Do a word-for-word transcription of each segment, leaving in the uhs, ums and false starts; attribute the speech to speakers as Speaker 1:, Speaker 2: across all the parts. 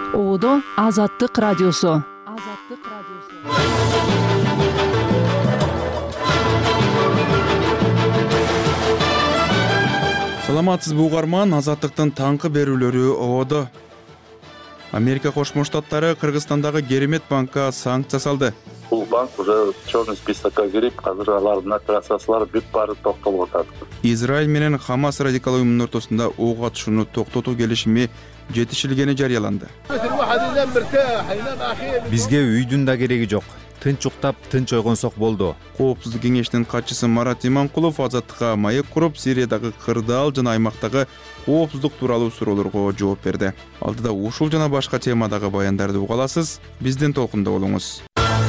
Speaker 1: Оодо Азаттык радиосу. Азаттык радиосу.
Speaker 2: Саламатсызбы угарман, Азаттыктын таңкы берүүлөрү Оодо. Америка Кошмо Штаттары Кыргызстандагы Керемет банкка санкция салды.
Speaker 3: Бул банк уже черный списокко кирип, азыр алардын операциялары бүт баары токтолуп атат.
Speaker 2: Израиль менен Хамас радикал уюмунун ортосунда ок атышууну токтотуу келишими жетишилгени жарыяланды.
Speaker 4: Бизге үйдүн да кереги жок. Тынч уктап, тынч ойгонсок болду.
Speaker 2: Коопсуздук кеңешинин катчысы Марат Иманкулов Азаттыкка маек куруп, Сириядагы кырдаал жана аймактагы коопсуздук тууралуу суроолорго жооп берди. Алдыда ушул жана башка темадагы баяндарды уга аласыз. Биздин толкунда болуңуз.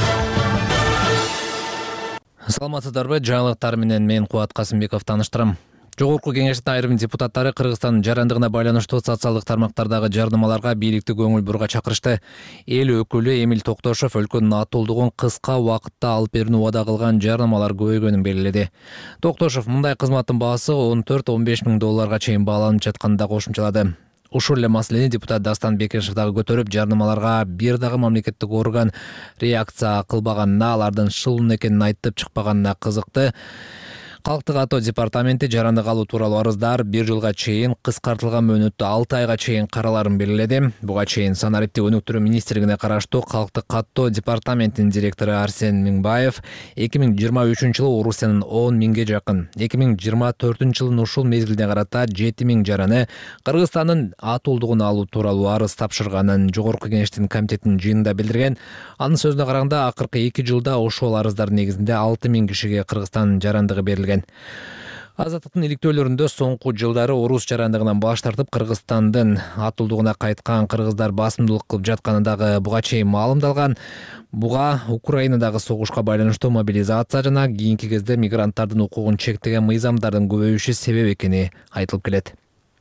Speaker 5: Саламатсыздарбы, жаңылыктар менен мен Кубат Касымбеков тааныштырам. Жогорку кеңештин айрым депутаттары Кыргызстандын жарандыгына байланыштуу социалдык тармактардагы жардымаларга бийликти көңүл буруга чакырышты. Эл өкүлү Эмил Токтошов өлкөнүн атуулдугун кыска убакытта алып берүүнү убада кылган жарнамалар көбөйгөнүн белгиледи. Токтошов мындай кызматтын баасы он төрт он беш миң долларга чейин бааланып жатканын да кошумчалады. Ушул эле маселени депутат Дастан Бекешев дагы көтөрүп, жарнамаларга бир дагы мамлекеттик орган реакция кылбаганына, алардын шылын экенин айтып чыкпаганына кызыкты. Калктык ато департаменти жарандык алуу тууралуу арыздар бир жылга чейин, кыскартылган мөөнөттө алты айга чейин караларын белгиледи. Буга чейин санариптик өнүктүрүү министрлигине караштуу Калктык ато департаментинин директору Арсен Миңбаев эки миң жыйырма үчүнчү жылы Орусиянын он миңге жакын, эки миң жыйырма төртүнчү жылдын ушул мезгилине карата жети миң жараны Кыргызстандын атуулдугун алуу тууралуу арыз тапшырганын Жогорку кеңештин комитетинин жыйынында билдирген. Анын сөзүнө караганда, акыркы эки жылда ошол арыздардын негизинде алты миң кишиге Кыргызстан жарандыгы берилген. Азаттыктын иликтөөлөрүндө соңку жылдары орус жарандыгынан баш тартып Кыргызстандын атуулдугуна кайткан кыргыздар басымдуулук кылып жатканы дагы буга чейин маалымдалган. Буга Украинадагы согушка байланыштуу мобилизация жана кийинки кезде мигранттардын укугун чектеген мыйзамдардын көбөйүшү себеп экени айтылып келет.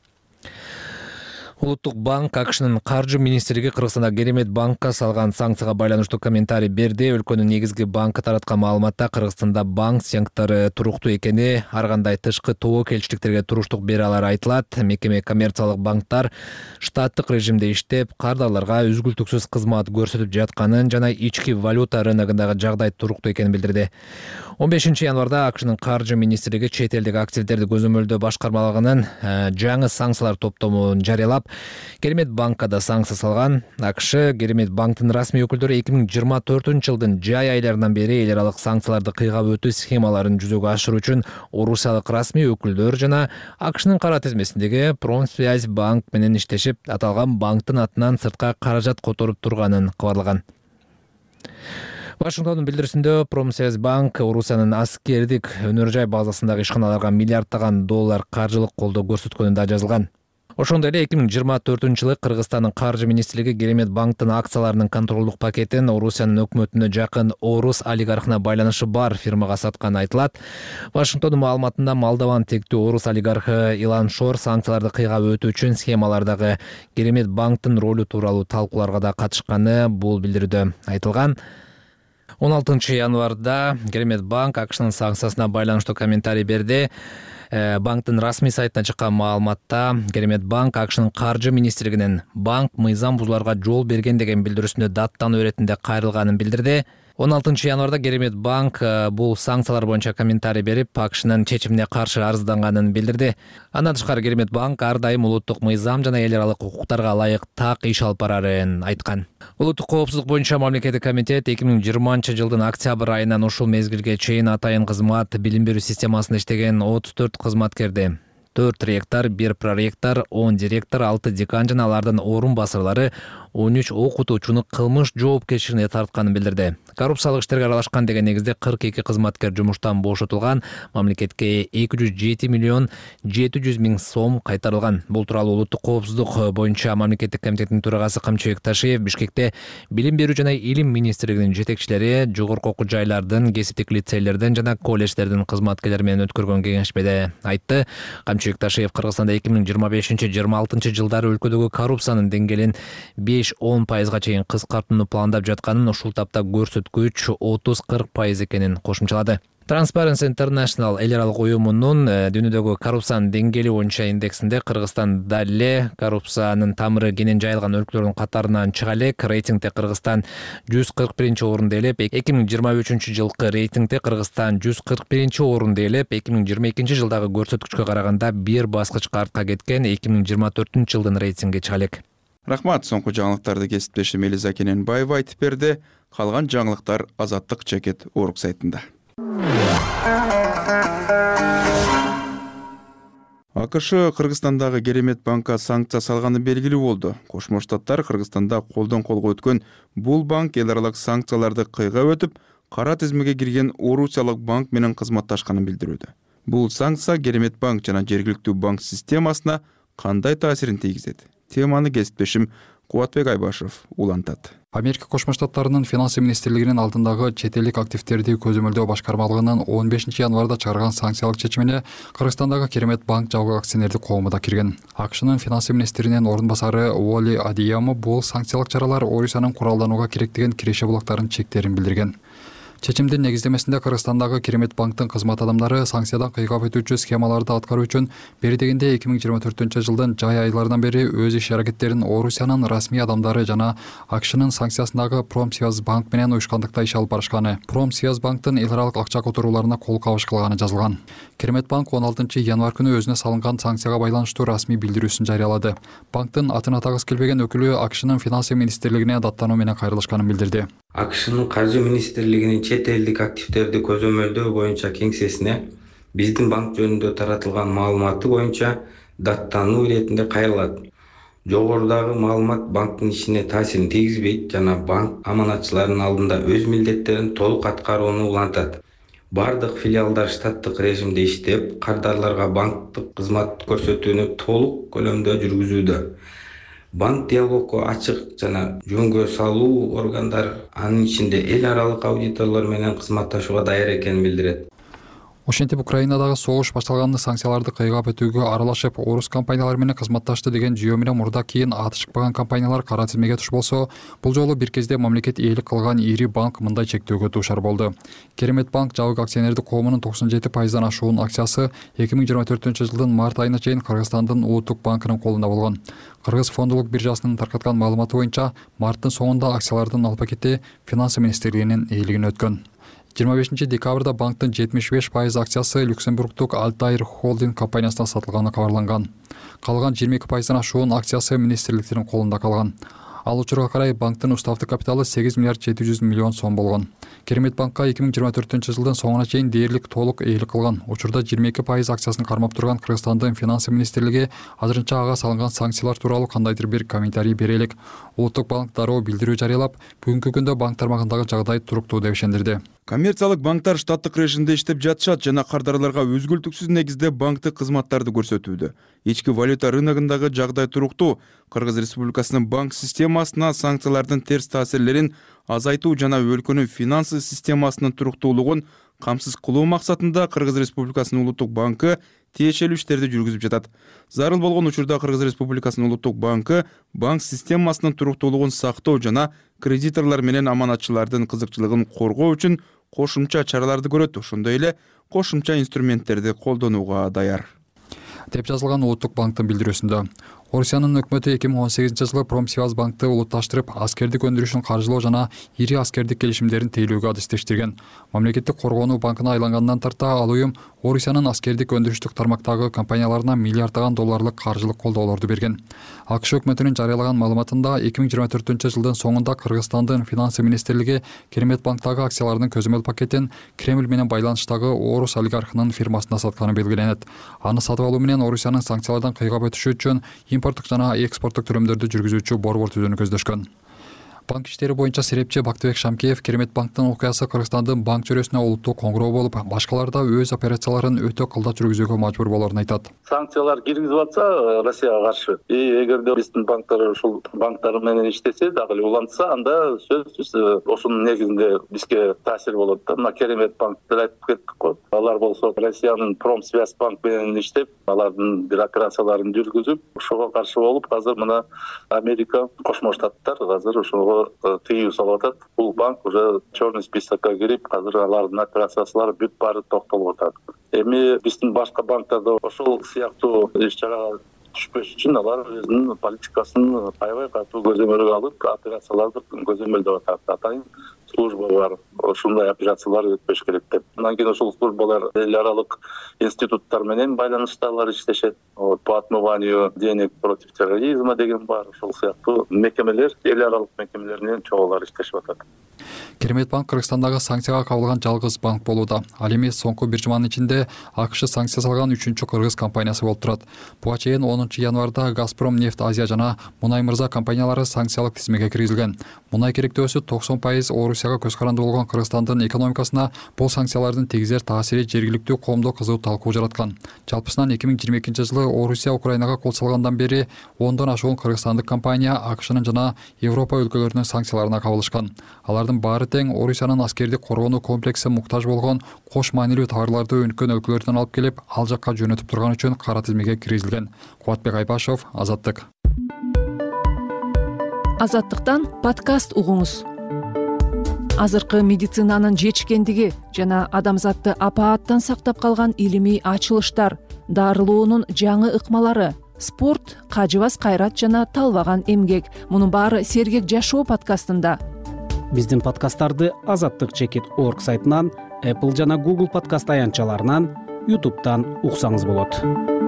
Speaker 5: Улуттук банк АКШнын каржы министрлиги Кыргызстанда Керемет банкка салган санкцияга байланыштуу комментарий берди. Өлкөнүн негизги банкы тараткан маалыматта Кыргызстанда банк сыяктары туруктуу экени, ар кандай тышкы тобокелчиликтерге туруштук бере алары айтылат. Мекеме коммерциялык банктар штаттык режимде иштеп, кардарларга үзгүлтүксүз кызмат көрсөтүп жатканын жана ички валюта рыногундагы жагдай туруктуу экенин билдирди. он бешинчи январда АКШнын каржы министрлиги чет элдик активдерди көзөмөлдөө башкармалыгынын жаңы санкциялар топтомун жарыялап, Керемет банкка да санкция салган. АКШ Керемет банктын расмий өкүлдөрү эки миң жыйырма төртүнчү жылдын жай айларынан бери эл аралык санкцияларды кыйгап өтүү схемаларын жүзөгө ашыруу үчүн орусиялык расмий өкүлдөр жана АКШнын кара тизмесиндеги Промсвязь банк менен иштешип, аталган банктын атынан сыртка каражат которуп турганын кабарлаган. Вашингтондун билдирүүсүндө Промсвязь банк Орусиянын аскердик өнөр жай базасындагы ишканаларга миллиарддаган доллар каржылык колдоо көрсөткөнү да жазылган. Ошондой эле эки миң жыйырма төртүнчү жылы Кыргызстандын каржы министрлиги Керемет банктын акцияларынын контролдук пакетин Орусиянын өкмөтүнө жакын орус олигархына байланышы бар фирмага сатканы айтылат. Вашингтондун маалыматында Молдован тектүү орус олигархы Илан Шор санкцияларды кыйгап өтүү үчүн схемалардагы Керемет банктын ролу тууралуу талкууларга да катышканы бул билдирүүдө айтылган. он алтынчы январда Керемет банк АКШнын санкциясына байланыштуу комментарий берди. Банктын расмий сайтына чыккан маалыматта Керемет банк АКШнын каржы министрлигинин банк мыйзам бузууларга жол берген деген билдирүүсүндө даттануу иретинде кайрылганын билдирди. он алтынчы январда Керемет банк бул санкциялар боюнча комментарий берип, АКШнын чечимине каршы арызданганын билдирди. Андан тышкары Керемет банк ар дайым улуттук мыйзам жана эл аралык укуктарга ылайык так иш алып барарын айткан. Улуттук коопсуздук боюнча мамлекеттик комитет эки миң жыйырманчы жылдын октябрь айынан ушул мезгилге чейин атайын кызмат билим берүү системасында иштеген отуз төрт кызматкерди, төрт ректор, бир проректор, он директор, алты декан жана алардын орун басарлары он үч окутуучуну кылмыш жоопкерчилигине тартканын билдирди. Коррупциялык иштерге аралашкан деген негизде кырк эки кызматкер жумуштан бошотулган, мамлекетке эки жүз жети миллион жети жүз миң сом кайтарылган. Бул тууралуу улуттук коопсуздук боюнча мамлекеттик комитеттин төрагасы Камчыбек Ташиев Бишкекте билим берүү жана илим министрлигинин жетекчилери, жогорку окуу жайлардын, кесиптик лицейлердин жана колледждердин кызматкерлери менен өткөргөн кеңешмеде айтты. Камчыбек Ташиев Кыргызстанда эки миң жыйырма бешинчи жыйырма алтынчы жылдары өлкөдөгү коррупциянын деңгээлин беш он пайызга чейин кыскартууну пландап жатканын, ушул тапта көрсөткүч отуз кырк пайыз экенин кошумчалады. Transparency International эл аралык уюмунун дүйнөдөгү коррупциянын деңгээли боюнча индексинде Кыргызстан дале коррупциянын тамыры кенен жайылган өлкөлөрдүн катарынан чыга элек. Рейтингде Кыргызстан жүз кырк биринчи орунда элеп, эки миң жыйырма үчүнчү жылкы рейтингде Кыргызстан жүз кырк биринчи орунда элеп, эки миң жыйырма экинчи жылдагы көрсөткүчкө караганда бир баскычка артка кеткен. эки миң жыйырма төртүнчү жылдын рейтингге чыга элек.
Speaker 2: Рахмат, соңку жаңылыктарды кесиптешим Элиза Кененбаева айтып берди. Калган жаңылыктар Азаттык Чекет орг сайтында. АКШ Кыргызстандагы Керемет банкка санкция салганы белгилүү болду. Кошмо Штаттар Кыргызстанда колдон колго өткөн бул банк эл аралык санкцияларды кыйгап өтүп, кара тизмеге кирген Орусиялык банк менен кызматташканын билдирүүдө. Бул санкция Керемет банк жана жергиликтүү банк системасына кандай таасирин тийгизет? Теманы кесиптешим Кубатбек Айбашев улантат.
Speaker 6: Америка Кошмо Штаттарынын финансы министрлигинин алдындагы чет элдик активдерди көзөмөлдөө башкармалыгынын он бешинчи январда чыгарган санкциялык чечимине Кыргызстандагы Керемет банк жабык акционердик коому да кирген. АКШнын финансы министринин орун басары Уолли Адиямо бул санкциялык чаралар Орусиянын куралданууга керектеген киреше булактарын чектерин билдирген. Чечимдин негиздемесинде Кыргызстандагы Керемет банктын кызмат адамдары санкциядан кыйгап өтүүчү схемаларды аткаруу үчүн бери дегенде эки миң жыйырма төртүнчү жылдын жай айларынан бери өз иш аракеттерин Орусиянын расмий адамдары жана АКШнын санкциясындагы Промсвязь банк менен уюшкандыкта иш алып барышканы, Промсвязь банктын эл аралык акча которууларына кол кабыш кылганы жазылган. Керемет банк он алтынчы январь күнү өзүнө салынган санкцияга байланыштуу расмий билдирүүсүн жарыялады. Банктын атын атагыс келбеген өкүлү АКШнын финансы министрлигине даттануу менен кайрылышканын билдирди.
Speaker 7: АКШнын каржы министрлигинин чет элдик активдерди көзөмөлдөө боюнча кеңсесине биздин банк жөнүндө таратылган маалыматы боюнча даттануу иретинде кайрылат. Жогорудагы маалымат банктын ишине таасирин тийгизбейт жана банк аманатчылардын алдында өз милдеттерин толук аткарууну улантат. Бардык филиалдар штаттык режимде иштеп, кардарларга банктык кызмат көрсөтүүнү толук көлөмдө жүргүзүүдө. Банк диалогго ачык жана жөнгө салуу органдар анын ичинде эл аралык аудиторлор менен кызматташууга даяр экенин билдирет.
Speaker 6: Ошентип Украинадагы согуш башталганда санкцияларды кыйгап өтүүгө аралашып, орус компаниялары менен кызматташты деген жүйө менен мурда кийин аты чыкпаган компаниялар кара тизмеге туш болсо, бул жолу бир кезде мамлекет ээлик кылган ири банк мындай чектөөгө дуушар болду. Керемет банк жабык акционердик коомунун токсон жети пайыздан ашуун акциясы эки миң жыйырма төртүнчү жылдын март айына чейин Кыргызстандын Улуттук банкынын колунда болгон. Кыргыз фондулук биржасынын таркаткан маалыматы боюнча, марттын соңунда акциялардын ал пакети финансы министрлигинин ээлигине өткөн. жыйырма бешинчи декабрда банктын жетимиш беш пайыз акциясы Люксембургтук Альтаир Холдинг компаниясына сатылганы кабарланган. Калган жыйырма эки пайыздан ашуун акциясы министрликтин колунда калган. Ал учурга карай банктын уставдык капиталы сегиз миллиард жети жүз миллион сом болгон. Керемет банкка эки миң жыйырма төртүнчү жылдын соңуна чейин дээрлик толук ээлик кылган. Учурда жыйырма эки пайыз акциясын кармап турган Кыргызстандын финансы министрлиги азырынча ага салынган санкциялар тууралуу кандайдыр бир комментарий бере элек. Улуттук банк дароо билдирүү жарыялап, бүгүнкү күндө банк тармагындагы жагдай туруктуу деп ишендирди.
Speaker 2: Коммерциялык банктар штаттык режимде иштеп жатышат жана кардарларга өзгөлтүксүз негизде банктык кызматтарды көрсөтүүдө. Ички валюта рыногундагы жагдай туруктуу. Кыргыз Республикасынын банк системасына санкциялардын терс таасирлерин азайтуу жана өлкөнүн финансы системасынын туруктуулугун камсыз кылуу максатында Кыргыз Республикасынын Улуттук банкы тиешелүү иштерди жүргүзүп жатат. Зарыл болгон учурда Кыргыз Республикасынын Улуттук банкы банк системасынын туруктуулугун сактоо жана кредиторлор менен аманатчылардын кызыкчылыгын коргоо үчүн кошумча чараларды көрөт, ошондой эле кошумча инструменттерди колдонууга даяр
Speaker 6: деп жазылган Улуттук банктын билдирүүсүндө. Орусиянын өкмөтү эки миң он сегизинчи жылы Промсвязь банкты улутташтырып, аскердик өндүрүшүн каржылоо жана ири аскердик келишимдерин тейлөөгө адистештирген. Мамлекеттик коргоонуу банкына айлангандан тарта ал уюм Орусиянын аскердик өндүрүштүк тармактагы компанияларына миллиарддаган долларлык каржылык колдоолорду берген. АКШ өкмөтүнүн жарыялаган маалыматында эки миң жыйырма төртүнчү жылдын соңунда Кыргызстандын финансы министрлиги Керемет банктагы акциялардын көзөмөл пакетин Кремль менен байланыштагы орус олигархынын фирмасына сатканы белгиленет. Аны сатып алуу менен Орусиянын санкциялардан кыйгап өтүшү үчүн импорттук жана экспорттук төлөмдөрдү жүргүзүүчү борбор түзүүнү көздөшкөн. Банк иштери боюнча серепчи Бактыбек Шамкеев Керемет банктын окуясы Кыргызстандын банк чөйрөсүнө улуттук коңгуроо болуп, башкалар да өз операцияларын өтө кылдат жүргүзүүгө мажбур болоорун айтат.
Speaker 3: Санкциялар киргизип атса Россияга каршы, и эгерде биздин банктар ушул банктар менен иштесе, дагы эле улантса, анда сөзсүз ошонун негизинде бизге таасир болот да. Мына Керемет банкты айтып кеттик го. Алар болсо Россиянын Промсвязь банк менен иштеп, алардын бир операцияларын жүргүзүп, ошого каршы болуп, азыр мына Америка Кошмо Штаттар азыр ошого ошого тыюу салып атат. Бул банк уже черный списокко кирип, азыр алардын операциялары бүт баары токтолуп атат. Эми биздин башка банктарда ошол сыяктуу иш-чарага түшпөш үчүн алар өзүнүн политикасын аябай катуу көзөмөлгө алып, операцияларды көзөмөлдөп атат. Атайын служба бар, ошондой операциялар өтпөш керек деп. Андан кийин ошол службалар эл аралык институттар менен байланышталар иштешет. По отмыванию денег против терроризма деген бар. Ошол сыяктуу мекемелер, эл аралык мекемелер менен чогулар иштешип атат.
Speaker 6: Керемет банк Кыргызстандагы санкцияга кабылган жалгыз банк болууда. Ал эми соңку бир жуманын ичинде АКШ санкция салган үчүнчү кыргыз компаниясы болуп турат. Буга чейин онунчу январда Газпром нефть Азия жана Мунай Мырза компаниялары санкциялык тизмеге киргизилген. Мунай керектөөсү токсон пайыз Орусияга көз каранды болгон Кыргызстандын экономикасына бул санкциялардын тийгизер таасири жергиликтүү коомдо кызуу талкуу жараткан. Жалпысынан эки миң жыйырма экинчи жылы Орусия Украинага кол салгандан бери ондон ашуун кыргызстандык компания АКШнын жана Европа өлкөлөрүнүн санкцияларына кабылышкан. Алардын баары тең Орусиянын аскердик коргонуу комплекси муктаж болгон кош маанилүү товарларды өнүккөн өлкөлөрдөн алып келип, ал жакка жөнөтүп турган үчүн кара тизмеге киргизилген. Кубатбек Айбашев, Азаттык.
Speaker 1: Азаттыктан подкаст угуңуз. Азыркы медицинанын жетишкендиги жана адамзатты апааттан сактап калган илимий ачылыштар, дарылоонун жаңы ыкмалары, спорт, кажыбас кайрат жана талбаган эмгек. Мунун баары Сергек жашоо подкастында.
Speaker 8: Биздин подкасттарды азаттык чекит точка орг сайтынан, Apple жана Google подкаст аянтчаларынан, YouTube'дан уксаңыз болот.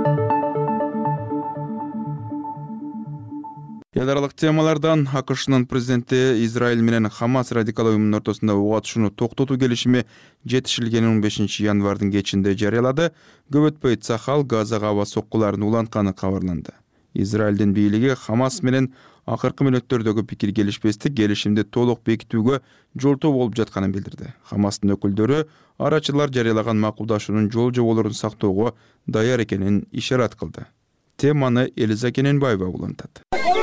Speaker 2: Эл аралык темалардан АКШнын президенти Израиль менен Хамас радикал уюмунун ортосунда ок атышууну токтотуу келишими жетишилгенин он бешинчи январдын кечинде жарыялады. Көп өтпөй Цахал Газага аба соккуларын улантканы кабарланды. Израилдин бийлиги Хамас менен акыркы мүнөттөрдөгү пикир келишпестик келишимди толук бекитүүгө жолтоо болуп жатканын билдирди. Хамастын өкүлдөрү арачылар жарыялаган макулдашуунун жол жоболорун сактоого даяр экенин ишарат кылды. Теманы Элиза Кененбаева улантат.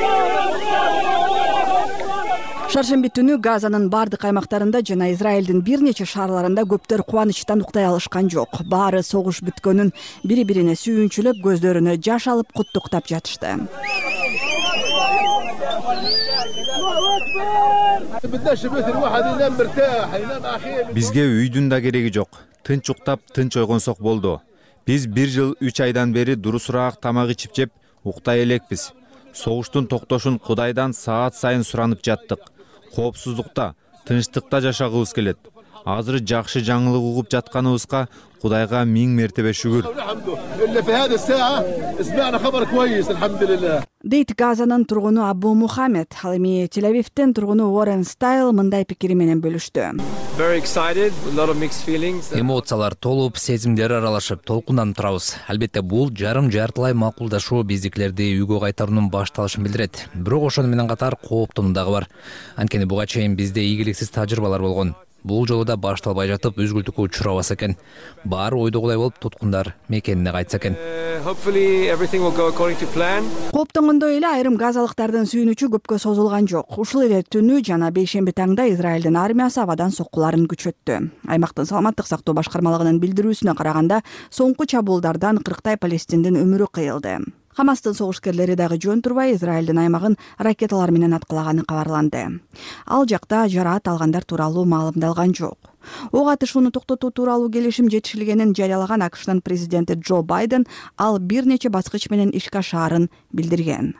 Speaker 9: Шаршемби түнү Газанын бардык аймактарында жана Израилдин бир нече шаарларында көптөр кубанычтан уктай алышкан жок. Баары согуш бүткөнүн бири-бирине сүйүнчүлөп, көздөрүнө жаш алып куттуктап жатышты.
Speaker 4: Бизге үйдүн да кереги жок. Тынч уктап, тынч ойгонсок болду. Биз бир жыл үч айдан бери дурусураак тамак ичип жеп уктай элекпиз. Согуштун токтошун Кудайдан саат сайын суранып жаттык. Коопсуздукта, тынчтыкта жашагыбыз келет. Азыр жакшы жаңылык угуп жатканыбызга Кудайга миң мертебе шүгүр.
Speaker 9: Дейт Газанын тургуну Абу Мухаммед. Ал эми Тель-Авивдин тургуну Уоррен Стайл мындай пикири менен бөлүштү.
Speaker 5: Эмоциялар толуп, сезимдер аралашып, толкунданып турабыз. Албетте бул жарым жартылай макулдашуу биздикилерди үйгө кайтаруунун башталышын билдирет. Бирок ошону менен катар кооптону дагы бар. Анткени буга чейин бизде ийгиликсиз тажрыйбалар болгон. Бул жолу да башталбай жатып үзгүлтүккө учурабаса экен. Баары ойдогудай болуп туткундар мекенине кайтса экен.
Speaker 9: Кооптонгондой эле айрым газалыктардын сүйүнүчү көпкө созулган жок. Ушул эле түнү жана бейшемби таңда Израилдин армиясы абадан соккуларын күчөттү. Аймактын саламаттык сактоо башкармалыгынын билдирүүсүнө караганда, соңку чабуулдардан кырктай палестиндин өмүрү кыйылды. Хамастын согушкерлери дагы жөн турбай Израилдин аймагын ракеталар менен аткылаганы кабарланды. Ал жакта жараат алгандар тууралуу маалымдалган жок. Ок атышууну токтотуу тууралуу келишим жетишилгенин жарыялаган АКШнын президенти Джо Байден ал бир нече баскыч менен ишке ашаарын билдирген.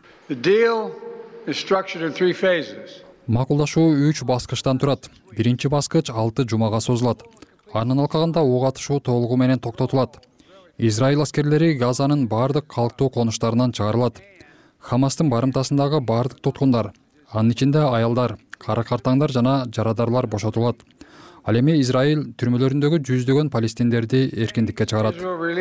Speaker 6: Макулдашуу үч баскычтан турат. Биринчи баскыч алты жумага созулат. Анын алкагында ок атышуу толугу менен токтотулат. Израиль аскерлери Газанын бардык калктуу конуштарынан чыгарылат. Хамастын барымтасындагы бардык туткундар, анын ичинде аялдар, кара картаңдар жана жарадарлар бошотулат. Ал эми Израиль түрмөлөрүндөгү жүздөгөн палестиндерди эркиндикке чыгарат.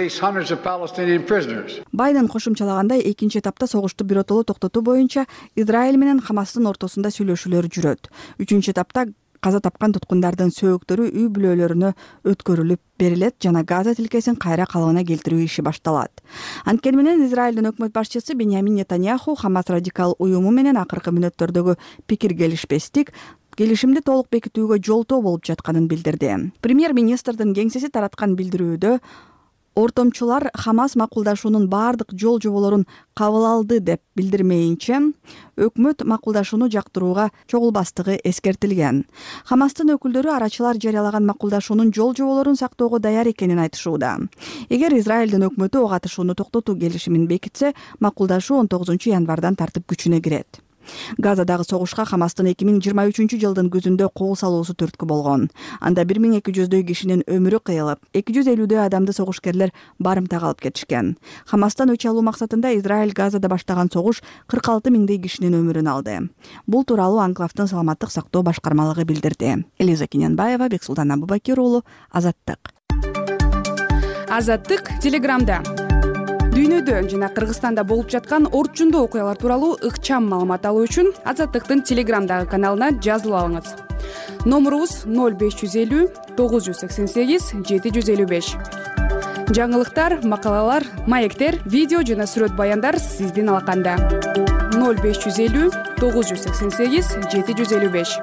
Speaker 9: Байден кошумчалагандай, экинчи этапта согушту биротоло токтотуу боюнча Израиль менен Хамастын ортосунда сүйлөшүүлөр жүрөт. Үчүнчү этапта каза тапкан туткундардын сөөктөрү үй бүлөлөрүнө өткөрүлүп берилет жана Газа тилкесин кайра калыбына келтирүү иши башталат. Анткени менен Израилдин өкмөт башчысы Беньямин Нетаньяху Хамас радикал уюму менен акыркы мүнөттөрдөгү пикир келишпестик келишимди толук бекитүүгө жолтоо болуп жатканын билдирди. Премьер-министрдин кеңсеси тараткан билдирүүдө ортомчулар Хамас макулдашуунун баардык жол жоболорун кабыл алды деп билдирмейинче, өкмөт макулдашууну жактырууга чогулбастыгы эскертилген. Хамастын өкүлдөрү арачылар жарыялаган макулдашуунун жол жоболорун сактоого даяр экенин айтышууда. Эгер Израилдин өкмөтү ок атышууну токтотуу келишимин бекитсе, макулдашуу он тогузунчу январдан тартып күчүнө кирет. Газадагы согушка Хамастын эки миң жыйырма үчүнчү жылдын күзүндө кол салуусу түрткү болгон. Анда бир миң эки жүздөй кишинин өмүрү кыйылып, эки жүз элүүдөй адамды согушкерлер барымтага алып кетишкен. Хамастан өч алуу максатында Израиль Газада баштаган согуш кырк алты миңдей кишинин өмүрүн алды. Бул тууралуу анклавдын саламаттык сактоо башкармалыгы билдирди. Элиза Киненбаева, Бексултан Абубакир уулу, Азаттык.
Speaker 10: Азаттык Телеграмда. Дүйнөдө жана Кыргызстанда болуп жаткан орчундуу окуялар тууралуу ыкчам маалымат алуу үчүн Азаттыктын Телеграмдагы каналына жазылып алыңыз. Номурубуз ноль беш жүз элүү тогуз жүз сексен сегиз жети жүз элүү беш. Жаңылыктар, макалалар, маектер, видео жана сүрөт баяндар сиздин алаканда. ноль беш жүз элүү тогуз жүз сексен сегиз жети жүз элүү беш.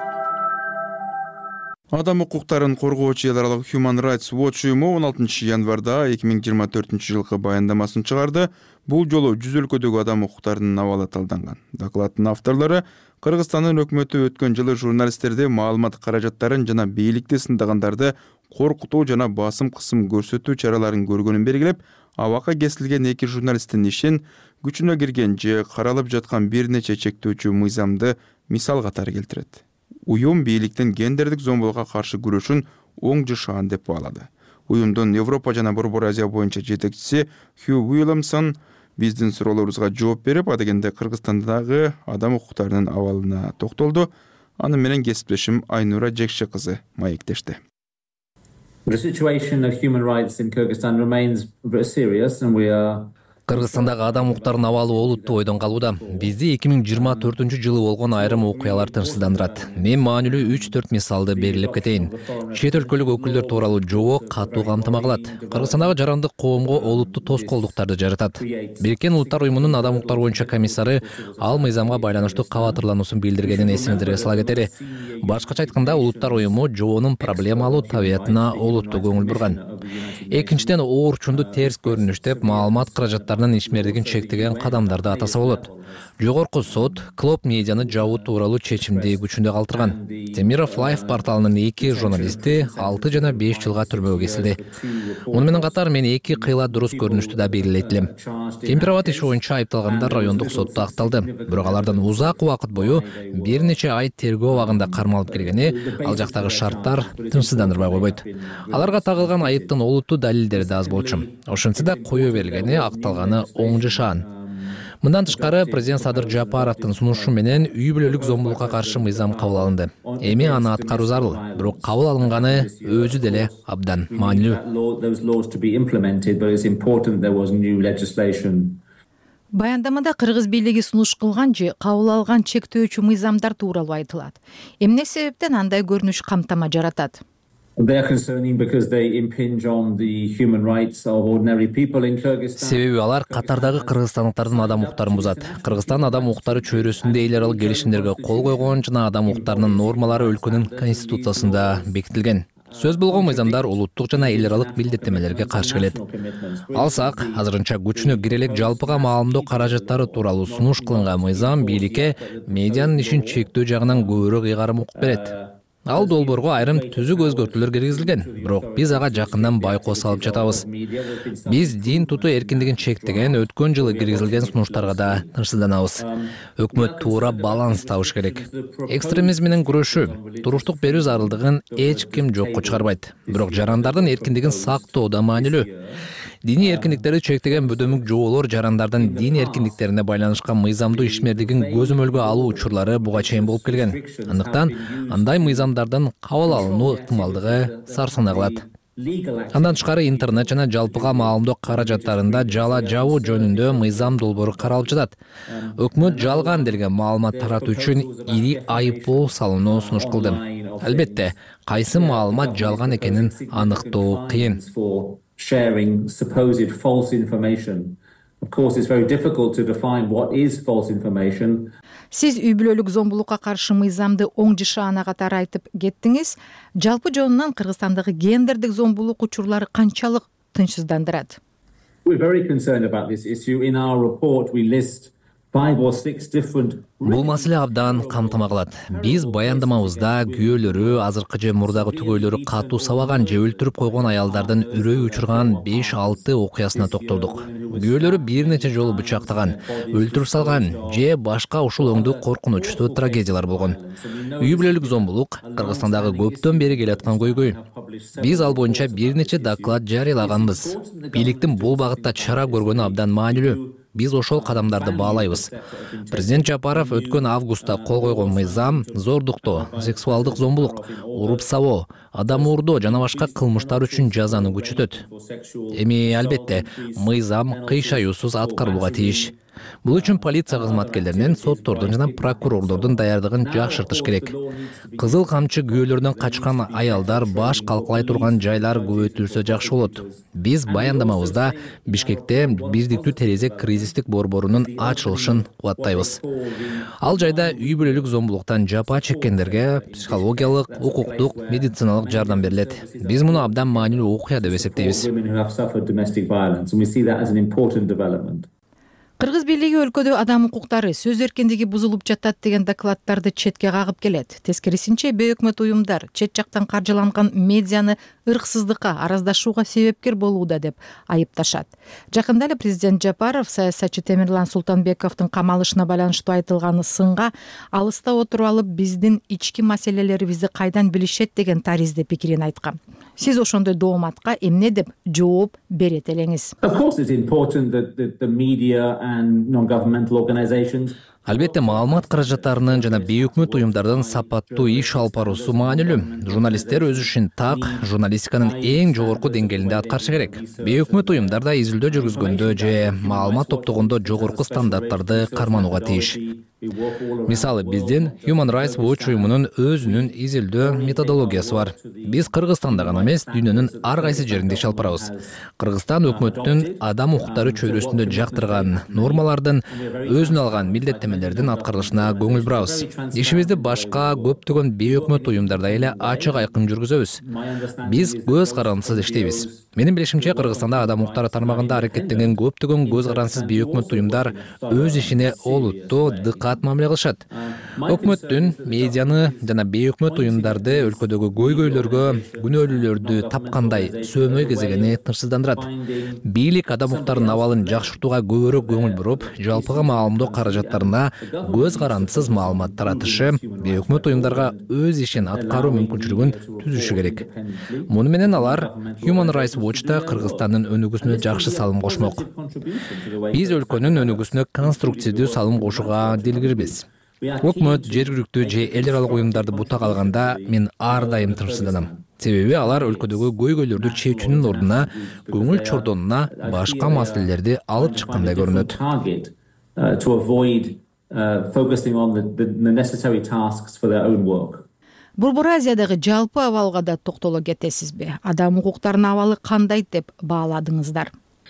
Speaker 2: Адам укуктарын коргоочу эл аралык Human Rights Watch уюму он алтынчы январда эки миң жыйырма төртүнчү жылкы баяндамасын чыгарды. Бул жолу жүз өлкөдөгү адам укуктарынын абалы талданган. Докладдын авторлору Кыргызстандын өкмөтү өткөн жылы журналисттерди маалымат каражаттарын жана бийликти сындагандарды коркутуу жана басым кысым көрсөтүү чараларын көргөнүн белгилеп, абакка кесилген эки журналисттин ишин, күчүнө кирген же каралып жаткан бир нече чектөөчү мыйзамды мисал катары келтирет. Уюм бийликтин гендердик зомбулукка каршы күрөшүн оң жашаан деп баалады. Уюмдун Европа жана Борбор Азия боюнча жетекчиси Хью Уильямсон биздин суроолорубузга жооп берип, адегенде Кыргызстандагы адам укуктарынын абалына токтолду. Аны менен кесиптешим Айнура Жекше кызы маектешти.
Speaker 11: The situation of human rights in Kyrgyzstan remains very serious and we are
Speaker 5: Кыргызстандагы адам укуктарынын абалы олуттуу ойдон калууда. Бизди эки миң жыйырма төртүнчү жылы болгон айрым окуялар тынчсыздандырат. Мен маанилүү үч төрт мисалды белгилеп кетейин. Чет өлкөлүк өкүлдөр тууралуу жобо катуу камтыма кылат. Кыргызстандагы жарандык коомго олуттуу тоскоолдуктарды жаратат. Бириккен Улуттар уюмунун адам укуктары боюнча комиссары ал мыйзамга байланыштуу кабатырлануусун билдиргенин эсиңиздерге сала кетели. Башкача айтканда, Улуттар уюму жобонун проблемалуу табиятына олуттуу көңүл бурган. Экинчиден, оорчунду терс көрүнүштеп, маалымат каражаттарынын ишмердигин чектеген кадамдарды атаса болот. Жогорку сот Клоп медианы жабуу тууралуу чечимди күчүндө калтырган. Темиров Лайф порталынын эки журналисти алты жана беш жылга түрмөгө кесилди. Муну менен катар мен эки кыйла дурус көрүнүштү да белгилейт элем. Темироват иши боюнча айыпталгандар райондук сотто акталды. Бирок алардан узак убакыт бою бир нече ай тергөө абагында кармалып келгени ал жактагы шарттар тынчсыздандырбай койбойт. Аларга тагылган айыптын олуттуу далилдери да аз болчу. Ошентсе да кое берилгени, акталганы оң жашаан. Мындан тышкары, президент Садыр Жапаровдун сунушу менен үй бүлөлүк зомбулукка каршы мыйзам кабыл алынды. Эми аны аткаруу зарыл, бирок кабыл алынганы өзү деле абдан маанилүү.
Speaker 12: Баяндамада кыргыз бийлиги сунуш кылган же кабыл алган чектөөчү мыйзамдар тууралуу айтылат. Эмне себептен андай көрүнүш камтама жаратат?
Speaker 5: Себеби алар катардагы кыргызстандыктардын адам укуктарын бузат. Кыргызстан адам укуктары чөйрөсүндө эл аралык келишимдерге кол койгон жана адам укуктарынын нормалары өлкөнүн конституциясында бекитилген. Сөз болгон мыйзамдар улуттук жана эл аралык билдирмелерге каршы келет. Алсак, азырынча күчүнө кире элек жалпыга маалымдоо каражаттары тууралуу сунуш кылынган мыйзам бийликке медианын ишин чектөө жагынан көбүрөөк ыйгарым укук берет. Ал долбоорго айрым түзүк өзгөртүүлөр киргизилген, бирок биз ага жакындан байкоо салып жатабыз. Биз дин тутуу эркиндигин чектеген өткөн жылы киргизилген сунуштарга да тынчсызданабыз. Өкмөт туура баланс табыш керек. Экстремизм менен күрөшүү, туруштук берүү зарылдыгын эч ким жокко чыгарбайт. Бирок жарандардын эркиндигин сактоо да маанилүү. Диний эркиндиктерди чектеген бөдөмүк жоболор жарандардын дин эркиндиктерине байланышкан мыйзамдуу ишмердигин көзөмөлгө алуу учурлары буга чейин болуп келген. Андыктан андай мыйзамдардын кабыл алынуу ыктымалдыгы сарсана кылат. Андан тышкары интернет жана жалпыга маалымдоо каражаттарында жала жабуу жөнүндө мыйзам долбоору каралып жатат. Өкмөт жалган делген маалымат таратуу үчүн ири айыппул салууну сунуш кылды. Албетте, кайсы маалымат жалган экенин аныктоо кыйын.
Speaker 11: Sharing supposed false information. Of course, it's very difficult to define what is false information.
Speaker 12: Сиз үй бүлөлүк зомбулукка каршы мыйзамды оң жашаана катары айтып кеттиңиз. Жалпы жонунан Кыргызстандагы гендердик зомбулук учурлары канчалык тынчсыздандырат?
Speaker 11: We're very concerned about this issue. In our report, we list five or six different.
Speaker 5: Бул маселе абдан камтыма кылат. Биз баяндамабызда күйөөлөрү, азыркы же мурдагы түгөйлөрү катуу сабаган же өлтүрүп койгон аялдардын үрөй учурган беш алты окуясына токтолдук. Күйөөлөрү бир нече жолу бычактаган, өлтүрүп салган же башка ушул өңдүү коркунучтуу трагедиялар болгон. Үй бүлөлүк зомбулук Кыргызстандагы көптөн бери келаткан көйгөй. Биз ал боюнча бир нече доклад жарыялаганбыз. Бийликтин бул багытта чара көргөнү абдан маанилүү. Биз ошол кадамдарды баалайбыз. Президент Жапаров өткөн августта кол койгон мыйзам зордуктоо, сексуалдык зомбулук, уруп сабоо, адам уурдоо жана башка кылмыштар үчүн жазаны күчөтөт. Эми албетте мыйзам кыйшаюусуз аткарылууга тийиш. Бул үчүн полиция кызматкерлеринин, соттордун жана прокурорлордун даярдыгын жакшыртыш керек. Кызыл камчы күйөөлөрдөн качкан аялдар баш калкалай турган жайлар көбөйтүлсө жакшы болот. Биз баяндамабызда Бишкекте бирдиктүү терезе кризистик борборунун ачылышын кубаттайбыз. Ал жайда үй бүлөлүк зомбулуктан жапа чеккендерге психологиялык, укуктук, медициналык жардам берилет. Биз муну абдан маанилүү окуя деп эсептейбиз.
Speaker 12: Кыргыз бийлиги өлкөдө адам укуктары, сөз эркиндиги бузулуп жатат деген докладдарды четке кагып келет. Тескерисинче бейөкмөт уюмдар чет жактан каржыланган медианы ырксыздыкка, араздашууга себепкер болууда деп айыпташат. Жакында эле президент Жапаров саясатчы Темирлан Султанбековдун камалышына байланыштуу айтылган сынга алыста отуруп алып биздин ички маселелерибизди кайдан билишет деген таризде пикирин айткан. Сиз ошондой дооматка эмне деп жооп берет элеңиз?
Speaker 5: Албетте маалымат каражаттарынын жана бейөкмөт уюмдардын сапаттуу иш алып баруусу маанилүү. Журналисттер өз ишин так, журналистиканын эң жогорку деңгээлинде аткарышы керек. Бейөкмөт уюмдар да изилдөө жүргүзгөндө же маалымат топтогондо жогорку стандарттарды карманууга тийиш. Мисалы, биздин Human Rights Watch уюмунун өзүнүн изилдөө методологиясы бар. Биз Кыргызстанда гана эмес, дүйнөнүн ар кайсы жеринде иш алып барабыз. Кыргызстан өкмөттүн адам укуктары чөйрөсүндө жактырган нормалардын, өзүнө алган милдеттемелердин аткарылышына көңүл бурабыз. Ишибизди башка көптөгөн бейөкмөт уюмдарда эле ачык айкын жүргүзөбүз. Биз көз карандысыз иштейбиз. Менин билишимче, Кыргызстанда адам укуктары тармагында аракеттенген көптөгөн көз карандысыз бейөкмөт уюмдар өз ишине олуттуу, дыкат мамиле кылышат. Өкмөттүн медианы жана бейөкмөт уюмдарды өлкөдөгү көйгөйлөргө, күнөөлүүлөрдү тапкандай сөөмөй кезегени тынчсыздандырат. Бийлик адам укуктарынын абалын жакшыртууга көбүрөөк көңүл буруп, жалпыга маалымдоо каражаттарына көз карандысыз маалымат таратышы, бейөкмөт уюмдарга өз ишин аткаруу мүмкүнчүлүгүн түзүшү керек. Муну менен алар Human Rights Watch'та Кыргызстандын өнүгүүсүнө жакшы салым кошмок. Биз өлкөнүн өнүгүүсүнө конструктивдүү салым кошууга дилгирбиз. Өкмөт, жергиликтүү же эл аралык уюмдарды бута калганда мен ар дайым тынчсызданам. Себеби алар өлкөдөгү көйгөйлөрдү чечүүнүн ордуна көңүл чордонуна башка маселелерди алып чыккандай көрүнөт.
Speaker 12: Борбор Азиядагы жалпы абалга да токтоло кетесизби? Адам укуктарынын абалы кандай деп бааладыңыздар?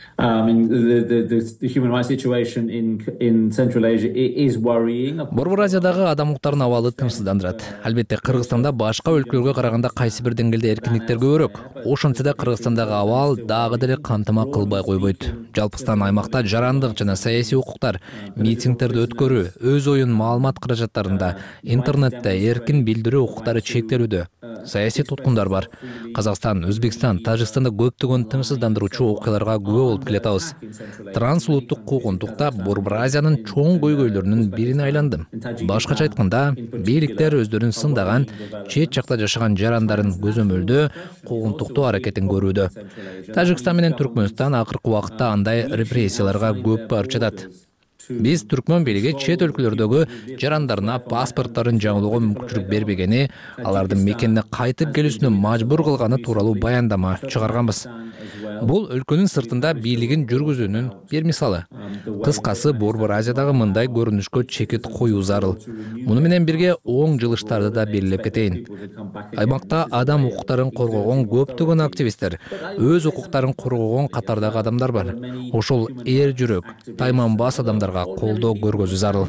Speaker 5: Борбор Азиядагы адам укуктарынын абалы тынчсыздандырат. Албетте Кыргызстанда башка өлкөлөргө караганда кайсы бир деңгээлде эркиндиктер көбүрөөк. Ошентсе да Кыргызстандагы абал дагы деле кантама кылбай койбойт. Жалпыстан аймакта жарандык жана саясий укуктар, митингдерди өткөрүү, өз оюн маалымат каражаттарында, интернетте эркин билдирүү укуктары чектелүүдө. Саясий туткундар бар. Казакстан, Өзбекстан, Тажикстанда көптөгөн тынчсыздандыруучу окуяларга күбө болуп келатабыз. Трансулуттук куугунтукта Борбор Азиянын чоң көйгөйлөрүнүн бирине айландым. Башкача айтканда, бийликтер өздөрүн сындаган, чет жакта жашаган жарандарын көзөмөлдөө, куугунтуктоо аракетин көрүүдө. Тажикстан менен Түркмөнстан акыркы убакытта андай репрессияларга көп барып жатат. Биз түркмөн бийлиги чет өлкөлөрдөгү жарандарына паспорттарын жаңылоого мүмкүнчүлүк бербегени, алардын мекенине кайтып келүүсүнө мажбур кылганы тууралуу баяндама чыгарганбыз. Бул өлкөнүн сыртында бийлигин жүргүзүүнүн бир мисалы. Кыскасы, Борбор Азиядагы мындай көрүнүшкө чекит коюу зарыл. Муну менен бирге оң жылыштарды да белгилеп кетейин. Аймакта адам укуктарын коргогон көптөгөн активисттер, өз укуктарын коргогон катардагы адамдар бар. Ошол эр жүрөк, тайманбас адамдарга колдоо көргөзүү зарыл.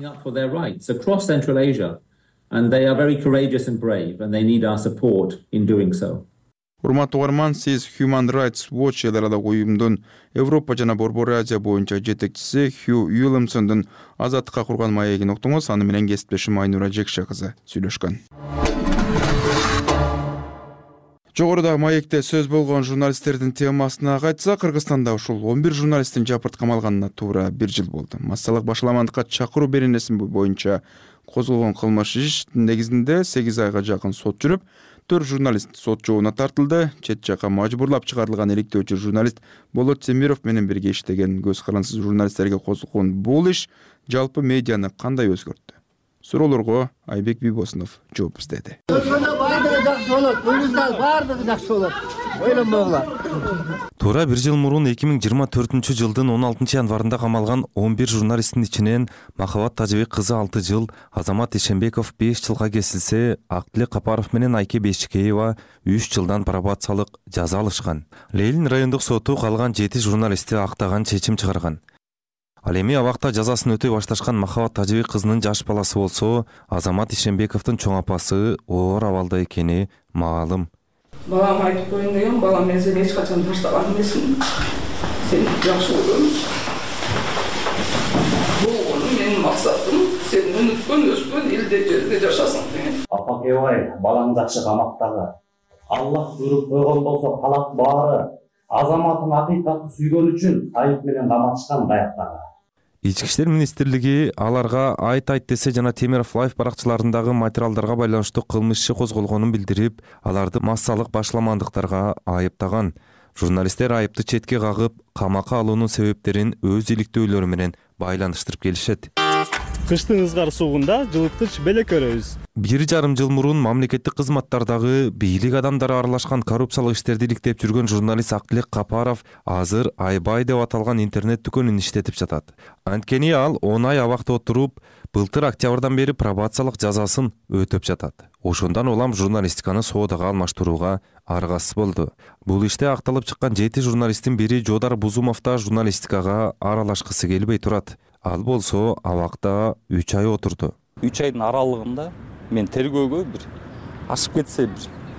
Speaker 11: And they are very courageous and brave, and they need our support in doing so.
Speaker 2: урматтуу угарман, сиз Human Rights Watch эл аралык уюмдун Европа жана Борбор Азия боюнча жетекчиси Хью Уильямсондун Азаттыкка курган маегин уктуңуз. Аны менен кесиптешим Айнура Жекше кызы сүйлөшкөн. Жогоруда маекте сөз болгон журналисттердин темасына кайтсак, Кыргызстанда ушул он бир журналисттин жапырт камалганына туура бир жыл болду. Массалык башаламандыкка чакыруу беренеси боюнча козголгон кылмыш иш негизинде сегиз айга жакын сот жүрүп, төрт журналист сот жообуна тартылды. Чет жакка мажбурлап чыгарылган иликтөөчү журналист Болот Темиров менен бирге иштеген көз карансыз журналисттерге козголгон бул иш жалпы медианы кандай өзгөрттү? Суроолорго Айбек Бибосунов жооп издеди.
Speaker 13: Бардыгы жакшы болот, уюлдар бардыгы жакшы болот. Ойлонбогула.
Speaker 14: Туура бир жыл мурун эки миң жыйырма төртүнчү жылдын он алтынчы январында камалган он бир журналисттин ичинен Махабат Тажыбек кызы алты жыл, Азамат Ишенбеков беш жылга кесилсе, Актилек Капаров менен Айке Бешикеева үч жылдан пробациялык жаза алышкан. Ленин райондук соту калган жети журналистти актаган чечим чыгарган. Ал эми абакта жазасын өтөй башташкан Махабат Тажыбек кызынын жаш баласы болсо, Азамат Ишенбековдун чоң апасы оор абалда экени маалым.
Speaker 15: Балам айтып коеюн деген, балам мен сени эч качан таштаган эмесмин. Сени жакшы көрөм. Бул менин максатым сен өнүккөн, өскөн элде жерде жашасың деген.
Speaker 11: Апакебай, балаң жакшы камактагы. Аллах буйруп койгон болсо калат баары. Азаматын акыйкатты сүйгөн үчүн айып менен каматышкан даяктагы.
Speaker 14: Ички иштер министрлиги аларга айт айт десе жана Темиров Лайф баракчаларындагы материалдарга байланыштуу кылмыш иши козголгонун билдирип, аларды массалык башаламандыктарга айыптаган. Журналисттер айыпты четке кагып, камакка алуунун себептерин өз иликтөөлөрү менен байланыштырып келишет.
Speaker 16: Кыштын ызгар сугунда жылыткыч белек өрөбүз.
Speaker 14: Бир жарым жыл мурун мамлекеттик кызматтардагы бийлик адамдары аралашкан коррупциялык иштерди иликтеп жүргөн журналист Актилек Капаров азыр Айбай деп аталган интернет дүкөнүн иштетип жатат. Анткени ал он ай абакта отуруп, былтыр октябрдан бери пробациялык жазасын өтөп жатат. Ошондон улам журналистиканы соодага алмаштырууга аргасыз болду. Бул иште акталып чыккан жети журналисттин бири Жодар Бузумов да журналистикага аралашкысы келбей турат. Ал болсо абакта үч ай отурду.
Speaker 17: үч айдын аралыгында мен тергөөгө бир ашып кетсе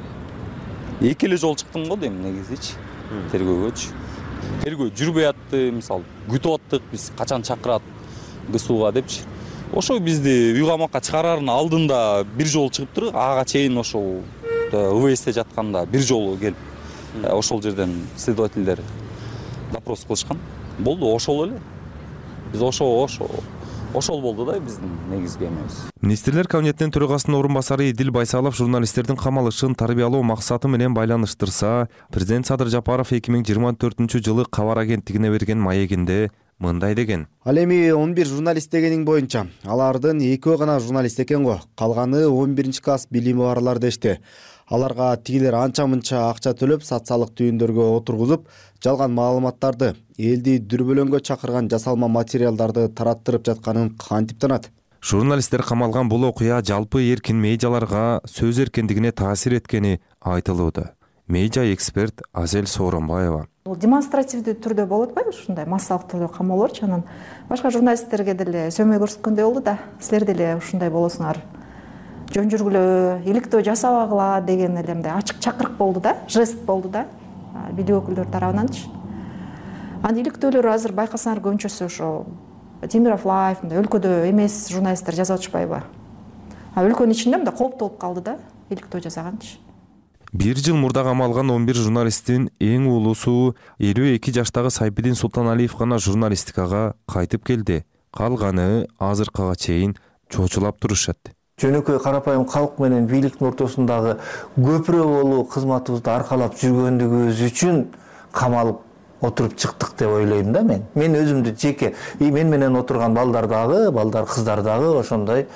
Speaker 17: бир эки эле жолу чыктым го дейм негизичи тергөөгөчү. Тергөө жүрбөй атты, мисалы күтүп аттык, биз качан чакырат ГСУга депчи. Ошо бизди үй камакка чыгарардын алдында бир жолу чыгып туруп, ага чейин ошол ВВСте жатканда бир жолу келип, ошол жерден следовательдер допрос кылышкан. Болду, ошол эле. Биз ошо ошо ошол болду да биздин негизги эмебиз.
Speaker 14: Министрлер кабинетинин төрагасынын орун басары Идил Байсалов журналисттердин камалышын тарбиялоо максаты менен байланыштырса, президент Садыр Жапаров эки миң жыйырма төртүнчү жылы кабар агенттигине берген маегинде мындай деген.
Speaker 18: Ал эми он бир журналист дегениң боюнча, алардын экөө гана журналист экен го. Калганы он биринчи класс билими барлар дешти. Аларга тигилер анча-мынча акча төлөп, социалдык түйүндөргө отургузуп, жалган маалыматтарды, элди дүрбөлөңгө чакырган жасалма материалдарды тараттырып жатканын кантип танат?
Speaker 14: Журналисттер камалган бул окуя жалпы эркин медиаларга сөз эркиндигине таасир эткени айтылууда. Медиа эксперт Азел Сооронбаева.
Speaker 19: Бул демонстративдүү түрдө болот атпайбы, ушундай массалык түрдө камоолорчу, анан башка журналисттерге деле сөмөй көрсөткөндөй болду да. Силер деле ушундай болосуңар. Жөн жүргүлө, иликтөө жасабагыла деген эле мындай ачык чакырык болду да, жест болду да, бийлик өкүлдөрү тарабынанчы. Анан иликтөөлөр азыр байкасаңар көбүнчөсү ошо Темиров Лайф, мындай өлкөдө эмес журналисттер жазып атышпайбы? А өлкөнүн ичинде мындай кооптолуп калды да, иликтөө жасаганчы.
Speaker 14: Бир жыл мурда камалган он бир журналисттин эң улуусу элүү эки жаштагы Сайпидин Султаналиев гана журналистикага кайтып келди. Калганы азыркыга чейин чочулап турушат.
Speaker 20: Жөнөкөй карапайым калк менен бийликтин ортосундагы көпүрө болуу кызматыбызды аркалап жүргөндүгүбүз үчүн камалып отуруп чыктык деп ойлойм да мен. Мен өзүмдү жеке, мен менен отурган балдар дагы, балдар кыздар дагы ошондой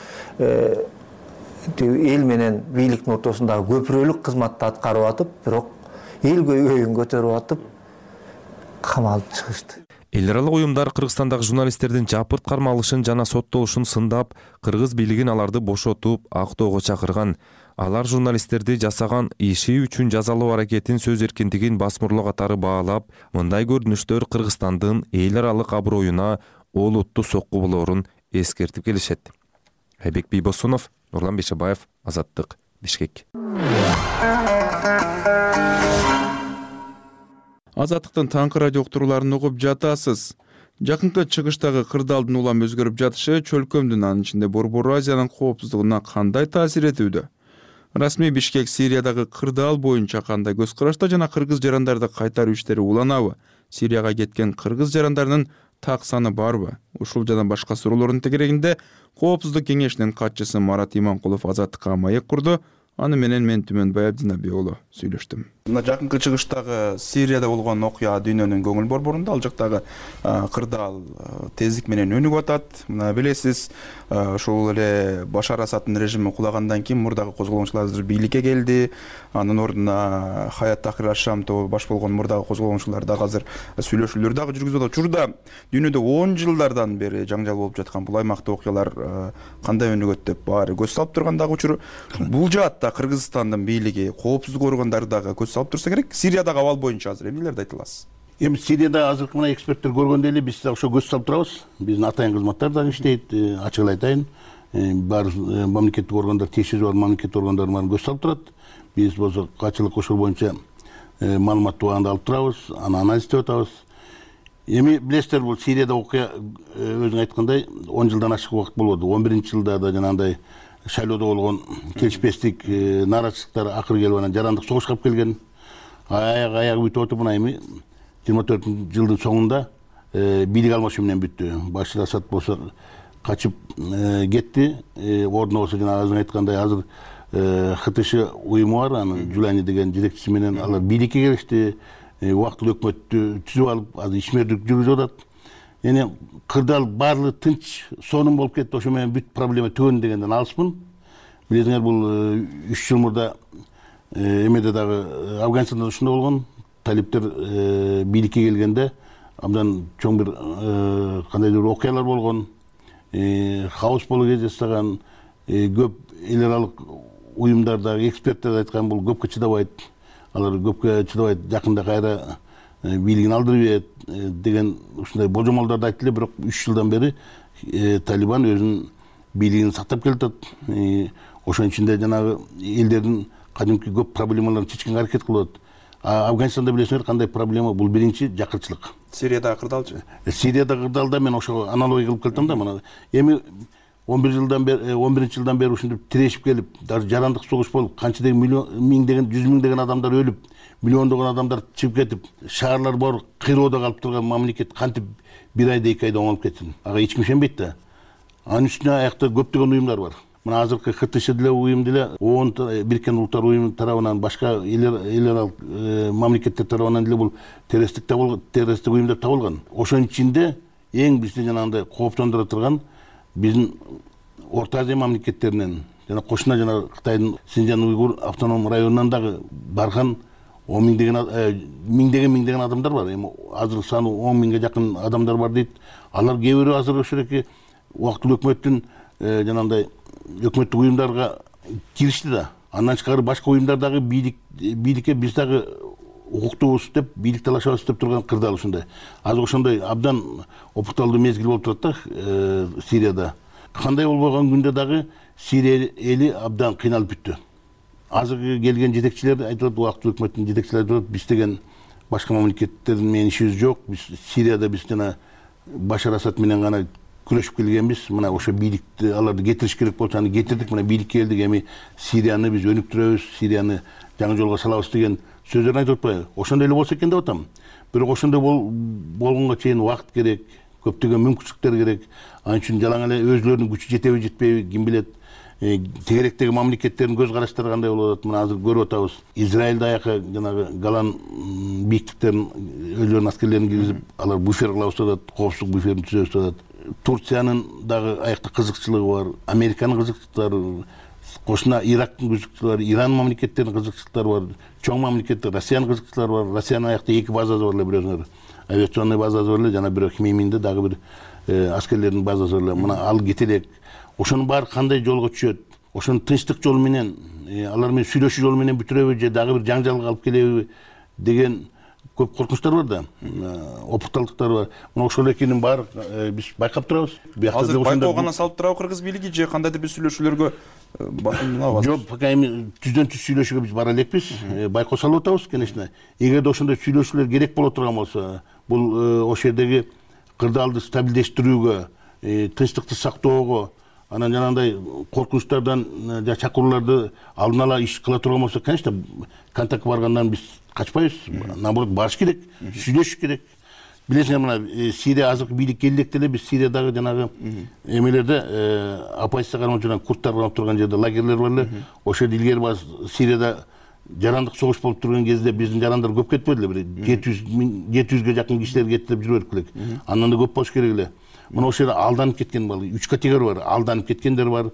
Speaker 20: эл менен бийликтин ортосундагы көпүрөлүк кызматты аткарып атып, бирок эл көйгөйүн көтөрүп атып камалып чыгышты.
Speaker 14: Эл аралык уюмдар Кыргызстандагы журналисттердин жапырт кармалышын жана соттолушун сындап, кыргыз бийлигин аларды бошотуп, актоого чакырган. Алар журналисттерди жасаган иши үчүн жазалоо аракетин, сөз эркиндигин басмырлоо катары баалап, мындай көрүнүштөр Кыргызстандын эл аралык аброюна олуттуу сокку болоорун эскертип келишет. Айбек Бибосунов, Нурлан Бешебаев, Азаттык, Бишкек.
Speaker 2: Азаттыктын таңкы радио уктурууларын угуп жатасыз. Жакынкы чыгыштагы кырдаалдын улам өзгөрүп жатышы чөлкөмдүн, анын ичинде Борбор Азиянын коопсуздугуна кандай таасир этүүдө? Расмий Бишкек Сириядагы кырдаал боюнча кандай көз карашта жана кыргыз жарандарды кайтаруу иштери уланабы? Сирияга кеткен кыргыз жарандарынын так саны барбы? Ушул жана башка суроолордун тегерегинде Коопсуздук кеңешинин катчысы Марат Иманкулов Азаттыкка маек курду. Аны менен мен Түмөнбай Абдинабий уулу сүйлөштүм. Мына жакынкы чыгыштагы Сирияда болгон окуя дүйнөнүн көңүл борборунда, ал жактагы кырдаал тездик менен өнүгүп атат. Мына билесиз, ошол эле Башар Асадтын режими кулагандан кийин мурдагы козголоңчулар бийликке келди. Анын ордуна Хаят Тахрир аш-Шам тобу баш болгон мурдагы козголоңчулар да азыр сүйлөшүүлөр дагы жүргүзүп атат. Учурда дүйнөдө он жылдардан бери жаңжал болуп жаткан бул аймакта окуялар кандай өнүгөт деп баары көз салып турган дагы учур. Бул жаатта Кыргызстандын бийлиги, коопсуздук органдары дагы көз салып турса керек. Сириядагы абал боюнча азыр эмнелерди айта аласыз?
Speaker 21: Эми Сирияда азыркы мына эксперттер көргөндөй эле биз да ошо көз салып турабыз. Биздин атайын кызматтар дагы иштейт, ачык эле айтайын. Бар мамлекеттик органдар, тиешеси бар мамлекеттик органдар баары көз салып турат. Биз болсо качылык ошол боюнча маалымат тубагында алып турабыз, аны анализдеп атабыз. Эми билесиздер, бул Сирияда окуя өзүң айткандай он жылдан ашык убакыт болду. он биринчи жылда да жанагындай шайлоодо болгон келишпестик, нааразычылыктар акыры келип анан жарандык согушка алып келген. Аяк аягы бүтүп отуруп, мына эми жыйырма төртүнчү жылдын соңунда бийлик алмашуу менен бүттү. Башар Асад болсо качып кетти. Ордуна болсо жана өзүң айткандай азыр ХТШ уюму бар, анын Жулани деген жетекчиси менен алар бийликке келишти. Убактылуу өкмөттү түзүп алып, азыр ишмердик жүргүзүп атат. Эми кырдаал баардыгы тынч, сонун болуп кетти. Ошо менен бүт проблема түгөн дегенден алыспын. Билесиңер, бул үч жыл мурда эмеде дагы Афганистанда ушундай болгон. Талиптер бийликке келгенде абдан чоң бир кандайдыр окуялар болгон. Хаос болуу кездестаган, көп эл аралык уюмдардагы эксперттер айткан, бул көпкө чыдабайт. Алар көпкө чыдабайт, жакында кайра бийлигин алдырып берет деген ушундай божомолдорду айтты эле. Бирок үч жылдан бери Талибан өзүнүн бийлигин сактап келатат. Ошонун ичинде жанагы элдердин кадимки көп проблемаларын чечкенге аракет кылып атат. Афганистанда билесиңер кандай проблема? Бул биринчи жакырчылык.
Speaker 2: Сириядагы кырдаалчы?
Speaker 21: Сириядагы кырдаалда мен ошого аналогия кылып келатам да. Мына эми он бир жылдан бери, он биринчи жылдан бери ушинтип тирешип келип, даже жарандык согуш болуп, канча миллион, миңдеген, жүз миңдеген адамдар өлүп, миллиондогон адамдар чыгып кетип, шаарлар бар кыйроодо калып турган мамлекет кантип бир айда, эки айда оңолуп кетсин? Ага эч ким ишенбейт да. Анын үстүнө аякта көптөгөн уюмдар бар. Мына азыркы ХТШ деле уюм деле, ООН Бириккен Улуттар уюму тарабынан, башка эл аралык мамлекеттер тарабынан деле бул террористтик террористтик уюм деп табылган. Ошонун ичинде эң бизди жанагындай кооптондура турган биздин Орто Азия мамлекеттеринен жана кошуна жана Кытайдын Синжан уйгур автоном районунан дагы барган он миңдеген миңдеген миңдеген адамдар бар. Эми азыр саны он миңге жакын адамдар бар дейт. Алар кээ бирөө азыр ошондой убактылуу өкмөттүн жанагындай өкмөттүк уюмдарга киришти да. Андан тышкары башка уюмдар дагы бийлик бийликке биз дагы укуктуубуз деп, бийлик талашабыз деп турган кырдаал ушундай. Азыр ошондой абдан опурталдуу мезгил болуп турат да Сирияда. Кандай болбогон күндө дагы Сирия эли абдан кыйналып бүттү. Азыр келген жетекчилер айтып, убактылуу өкмөттүн жетекчилери айтып, биз деген башка мамлекеттердин менен ишибиз жок. Биз Сирияда биз жана Башар Асад менен гана күрөшүп келгенбиз. Мына ошо бийликти аларды кетириш керек болсо аны кетирдик. Мына бийликке келдик. Эми Сирияны биз өнүктүрөбүз, Сирияны жаңы жолго салабыз деген сөздөрүн айтып атпайбы? Ошондой эле болсо экен деп атам. Бирок ошондой болгонго чейин убакыт керек, көптөгөн мүмкүнчүлүктөр керек. Анын үчүн жалаң эле өзүлөрүнүн күчү жетеби жетпейби ким билет. Тегеректеги мамлекеттердин көз караштары кандай болуп атат? Мына азыр көрүп атабыз. Израиль аяка жанагы Голан бийиктиктерин өзүлөрүнүн аскерлерин киргизип, алар буфер кылабыз деп атат, коопсуздук буферин түзөбүз деп атат. Турциянын дагы аякта кызыкчылыгы бар, Американын кызыкчылыктары, кошуна Ирактын кызыкчылыктары, Иран мамлекеттеринин кызыкчылыктары бар, чоң мамлекеттер, Россиянын кызыкчылыктары бар. Россиянын аякта эки базасы бар эле, бирөөсүнөр авиационный базасы бар эле, жана бирөө Хмейминде дагы бир аскерлердин базасы бар эле. Мына ал кете элек. Ошонун баары кандай жолго түшөт? Ошону тынчтык жол менен, алар менен сүйлөшүү жолу менен бүтүрөбү же дагы бир жаңжалга алып келеби деген көп коркунучтар бар да, опурталдыктар бар. Мына ошол экенин баары биз байкап турабыз.
Speaker 2: Азыр байкоого гана салып турабы кыргыз бийлиги же кандайдыр бир сүйлөшүүлөргө басымдын
Speaker 21: жок, пока эми түздөн түз сүйлөшүүгө биз бара элекпиз. Байкоо салып атабыз, конечно. Эгерде ошондой сүйлөшүүлөр керек боло турган болсо, бул ошол жердеги кырдаалды стабилдештирүүгө, тынчтыкты сактоого, анан жанагындай коркунучтардан жана чакырууларды алдын ала иш кыла турган болсо, конечно, контактка баргандан биз качпайбыз. Наоборот, барыш керек, сүйлөшүш керек. Билесиңер, мына Сирия азыркы бийликке келдик деле, биз Сириядагы жанагы эмелерде оппозиция кармап жүргөн курдтар кармап турган жерде лагерлер бар эле. Ошол жерде илгери баш Сирияда жарандык согуш болуп турган кезде биздин жарандар көп кетпеди эле, бир жети жүзгө жакын кишилер кетип жүрүп элек. Андан да көп болуш керек эле. Мына ошол жерде алданып кеткен бар, үч категория бар. Алданып кеткендер бар,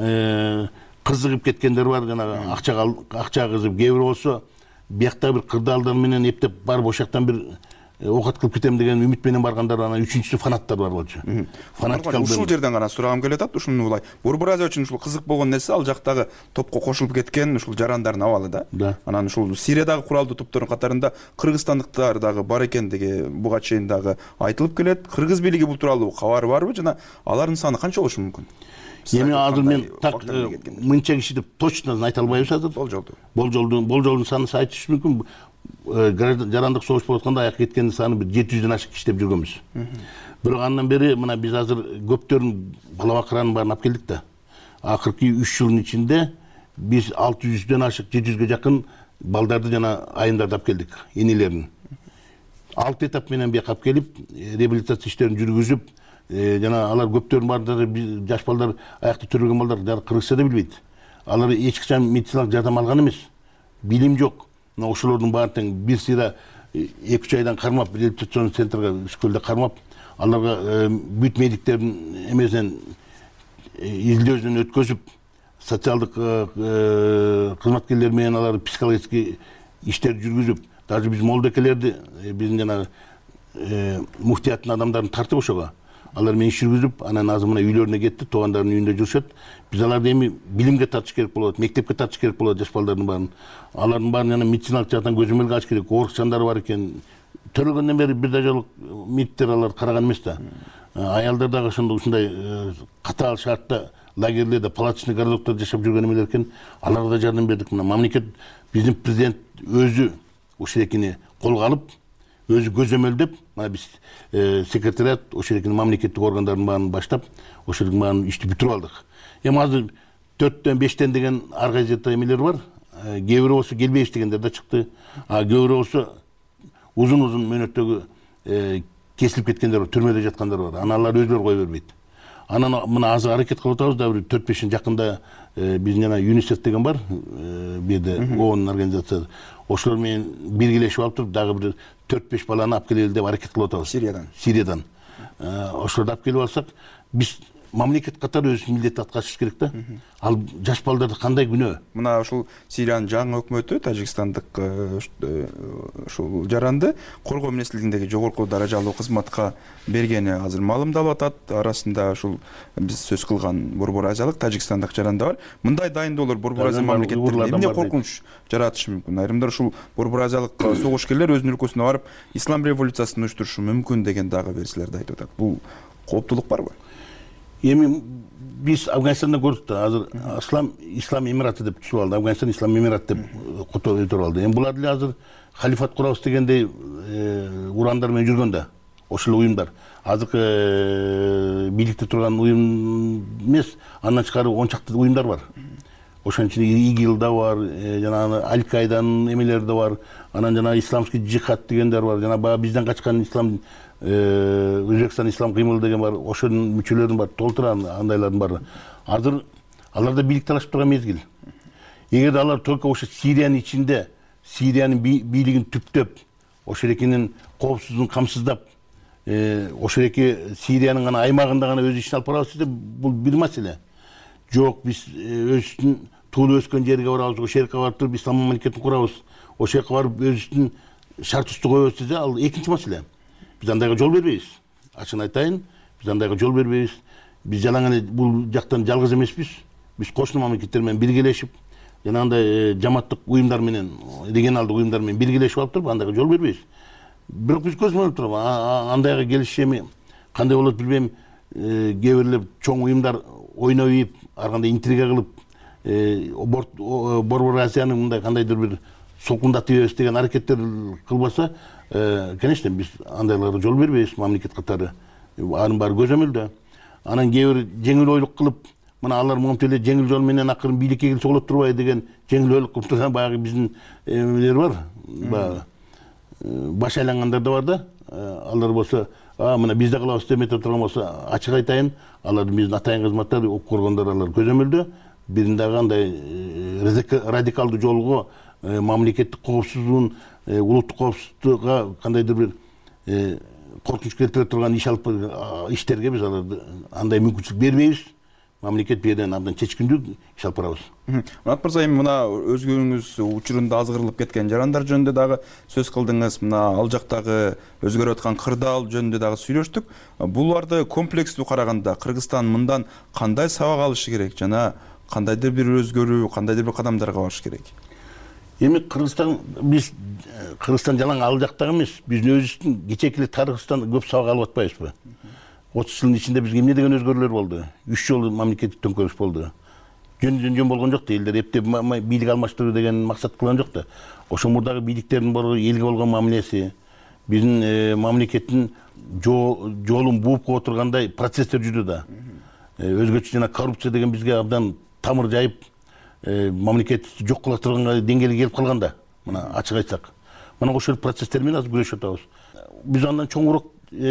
Speaker 21: кызыгып кеткендер бар, жанагы акчага акчага кызыгып, кээ бирөө болсо биякта бир кырдаалдар менен эптеп барып ошоктон бир оокат кылып кетем деген үмүт менен баргандар, анан үчүнчүсү фанаттар бар болчу.
Speaker 2: Фанаттар ушул жерден гана сурагым келип атат. Ушуну булай Борбор Азия үчүн ушул кызык болгон нерсе, ал жактагы топко кошулуп кеткен ушул жарандардын абалы да. Анан ушул Сириядагы куралдуу топтордун катарында кыргызстандыктар дагы бар экендиги буга чейин дагы айтылып келет. Кыргыз бийлиги бул тууралуу кабары барбы жана алардын саны канча болушу мүмкүн?
Speaker 21: Эми азыр мен так мынча киши деп точно айта албайбыз азыр.
Speaker 2: Болжолду.
Speaker 21: Болжолдун болжолдун санын айтыш мүмкүн. Жарандык согуш болуп атканда аяк кеткендин саны бир жети жүздөн ашык иштеп жүргөнбүз. Бирок андан бери мына биз азыр көптөрүн балабакыранын баарын алып келдик да. Акыркы үч жылдын ичинде биз алты жүздөн ашык, жети жүзгө жакын балдарды жана айымдарды алып келдик, энелерин. Алты этап менен бияка алып келип, реабилитация иштерин жүргүзүп, жана алар көптөрүнүн баардыгы жаш балдар, аякты төрөлгөн балдар кыргызча да билбейт. Алар эч качан медициналык жардам алган эмес. Билим жок. Мына ошолордун баарын тең бир сыйра эки үч айдан кармап, реабилитационный центрге Үскөлдө кармап, аларга бүт медиктердин эмесинен изилдөөсүнөн өткөзүп, социалдык кызматкерлер менен алар психологический иштерди жүргүзүп, даже биз молдокелерди, биздин жана муфтияттын адамдарын тартып ошого. Алар менен иш жүргүзүп, анан азыр мына үйлөрүнө кетти, туугандарынын үйүндө жүрүшөт. Биз аларды эми билимге тартыш керек болот, мектепке тартыш керек болот жаш балдардын баарын. Алардын баарын жана медициналык жактан көзөмөлгө алыш керек. Оорукчандары бар экен. Төрөлгөндөн бери бир да жолу медиктер алар караган эмес да. Аялдар дагы ошондой ушундай катаал шартта лагерлерде, палаточный городоктордо жашап жүргөн эмелер экен. Аларга да жардам бердик. Мына мамлекет, биздин президент өзү ушул колго алып, өзү көзөмөлдөп, мына биз секретариат ошол мамлекеттик органдардын баарын баштап, ошолдун баарын ишти бүтүрүп алдык. Эми азыр төрттөн бештен деген ар кайсы эмелер бар. Кээ бирөө болсо келбейбиз дегендер да чыкты. А кээ бирөө болсо узун-узун мөөнөттөгү кесилип кеткендер бар, түрмөдө жаткандар бар. Анан алар өзүлөрү кое бербейт. Анан мына азыр аракет кылып атабыз да, бир төрт беш жыл жакында биздин жана ЮНИСЕФ деген бар, бу жерде ООН организациясы. Ошолор менен биргелешип алып туруп, дагы бир төрт беш баланы алып келели деп аракет кылып атабыз.
Speaker 2: Сириядан.
Speaker 21: Сириядан. Ошолорду алып келип алсак, биз мамлекет катары өзүнүн милдетти аткарыш керек да. Ал жаш балдарда кандай күнөө?
Speaker 2: Мына ушул Сириянын жаңы өкмөтү, тажикстандык ушул жаранды коргоо министрлигиндеги жогорку даражалуу кызматка бергени азыр маалымдалып атат. Арасында ушул биз сөз кылган Борбор Азиялык, тажикстандык жаранда бар. Мындай дайындоолор Борбор Азия мамлекеттеринде эмне коркунуч жаратышы мүмкүн? Айрымдар ушул Борбор Азиялык согушкерлер өзүнүн өлкөсүнө барып, ислам революциясын уюштурушу мүмкүн деген дагы версияларды айтып атат. Бул кооптулук барбы?
Speaker 21: Эми биз Афганистанда көрдүк да, азыр ислам ислам эмираты деп түшүп алды. Афганистан ислам эмират деп кото өтөрүп алды. Эми булар деле азыр халифат курабыз дегендей урандар менен жүргөн да. Ошол уюмдар. Азыркы бийликте турган уюм эмес, андан тышкары он чакты уюмдар бар. Ошонун ичинде ИГИЛ да бар, жана Аль-Каиданын эмелери да бар, анан жана исламский джихад дегендер бар, жана баягы бизден качкан ислам Өзбекстан ислам кыймылы деген бар, ошонун мүчөлөрүн бар, толтура андайлардын баары. Азыр аларда бийлик талашып турган мезгил. Эгерде алар только ошо Сириянын ичинде, Сириянын бийлигин түптөп, ошол экинин коопсуздугун камсыздап, ошол эки Сириянын гана аймагында гана өз ишин алып барабыз десе, бул бир маселе. Жок, биз өзүбүздүн туулуп өскөн жерге барабыз, ошол жерге барып туруп ислам мамлекетин курабыз, ошол жака барып өзүбүздүн шартыбызды коебуз десе, ал экинчи маселе. Биз андайга жол бербейбиз. Ачыгын айтайын, биз андайга жол бербейбиз. Биз жалаң эле бул жактан жалгыз эмеспиз. Биз кошуна мамлекеттер менен биргелешип, жанагындай жаматтык уюмдар менен, регионалдык уюмдар менен биргелешип алып туруп, андайга жол бербейбиз. Бирок биз көзмөнөп туруп, андайга келиш эми кандай болот билбейм, кээ бирлер чоң уюмдар ойноп ийип, ар кандай интрига кылып, борбор Азияны мындай кандайдыр бир солкундатып ийбес деген аракеттер кылбаса, конечно, биз андайларга жол бербейбиз мамлекет катары. Анын баары көзөмөлдө. Анан кээ бир жеңил ойлук кылып, мына алар монтип эле жеңил жол менен акырын бийликке келсе болот турбайбы деген жеңил ойлук кылып турган баягы биздин эмелер бар. Баягы баш айлангандар да бар да. Алар болсо, а мына биз да кылабыз деп этип турган болсо, ачык айтайын, алар биздин атайын кызматтар ок көргөндөр алар көзөмөлдө. Бирин дагы андай радикалдуу жолго мамлекеттик коопсуздугун, улуттук коопсуздукка кандайдыр бир коркунуч келтире турган иш алып иштерге биз аларды андай мүмкүнчүлүк бербейбиз. Мамлекет бул жерден абдан чечкиндүү иш алып барабыз.
Speaker 2: Мурат мырза, эми мына өзгөрүүңүз учурунда азгырылып кеткен жарандар жөнүндө дагы сөз кылдыңыз. Мына ал жактагы өзгөрүп аткан кырдаал жөнүндө дагы сүйлөштүк. Буларды комплекстүү караганда Кыргызстан мындан кандай сабак алышы керек жана кандайдыр бир өзгөрүү, кандайдыр бир кадамдарга барыш керек?
Speaker 21: Эми Кыргызстан, биз Кыргызстан жалаң ал жактагы эмес, биздин өзүбүздүн кечээки тарыхыбыздан көп сабак алып атпайбызбы? отуз жылдын ичинде бизге эмне деген өзгөрүүлөр болду? үч жолу мамлекеттик төңкөрүш болду. Жөн жөн болгон жок да, элдер эптеп бийлик алмаштыруу деген максат кылган жок да. Ошо мурдагы бийликтердин баары элге болгон мамилеси, биздин мамлекеттин жолун бууп кое тургандай процесстер жүрдү да. Өзгөчө жана коррупция деген бизге абдан тамыр жайып, мамлекетти жок кыла турган деңгээлге келип калган да. Мына ачык айтсак. Мына ошол процесстер менен азыр күрөшүп атабыз. Биз андан чоңураак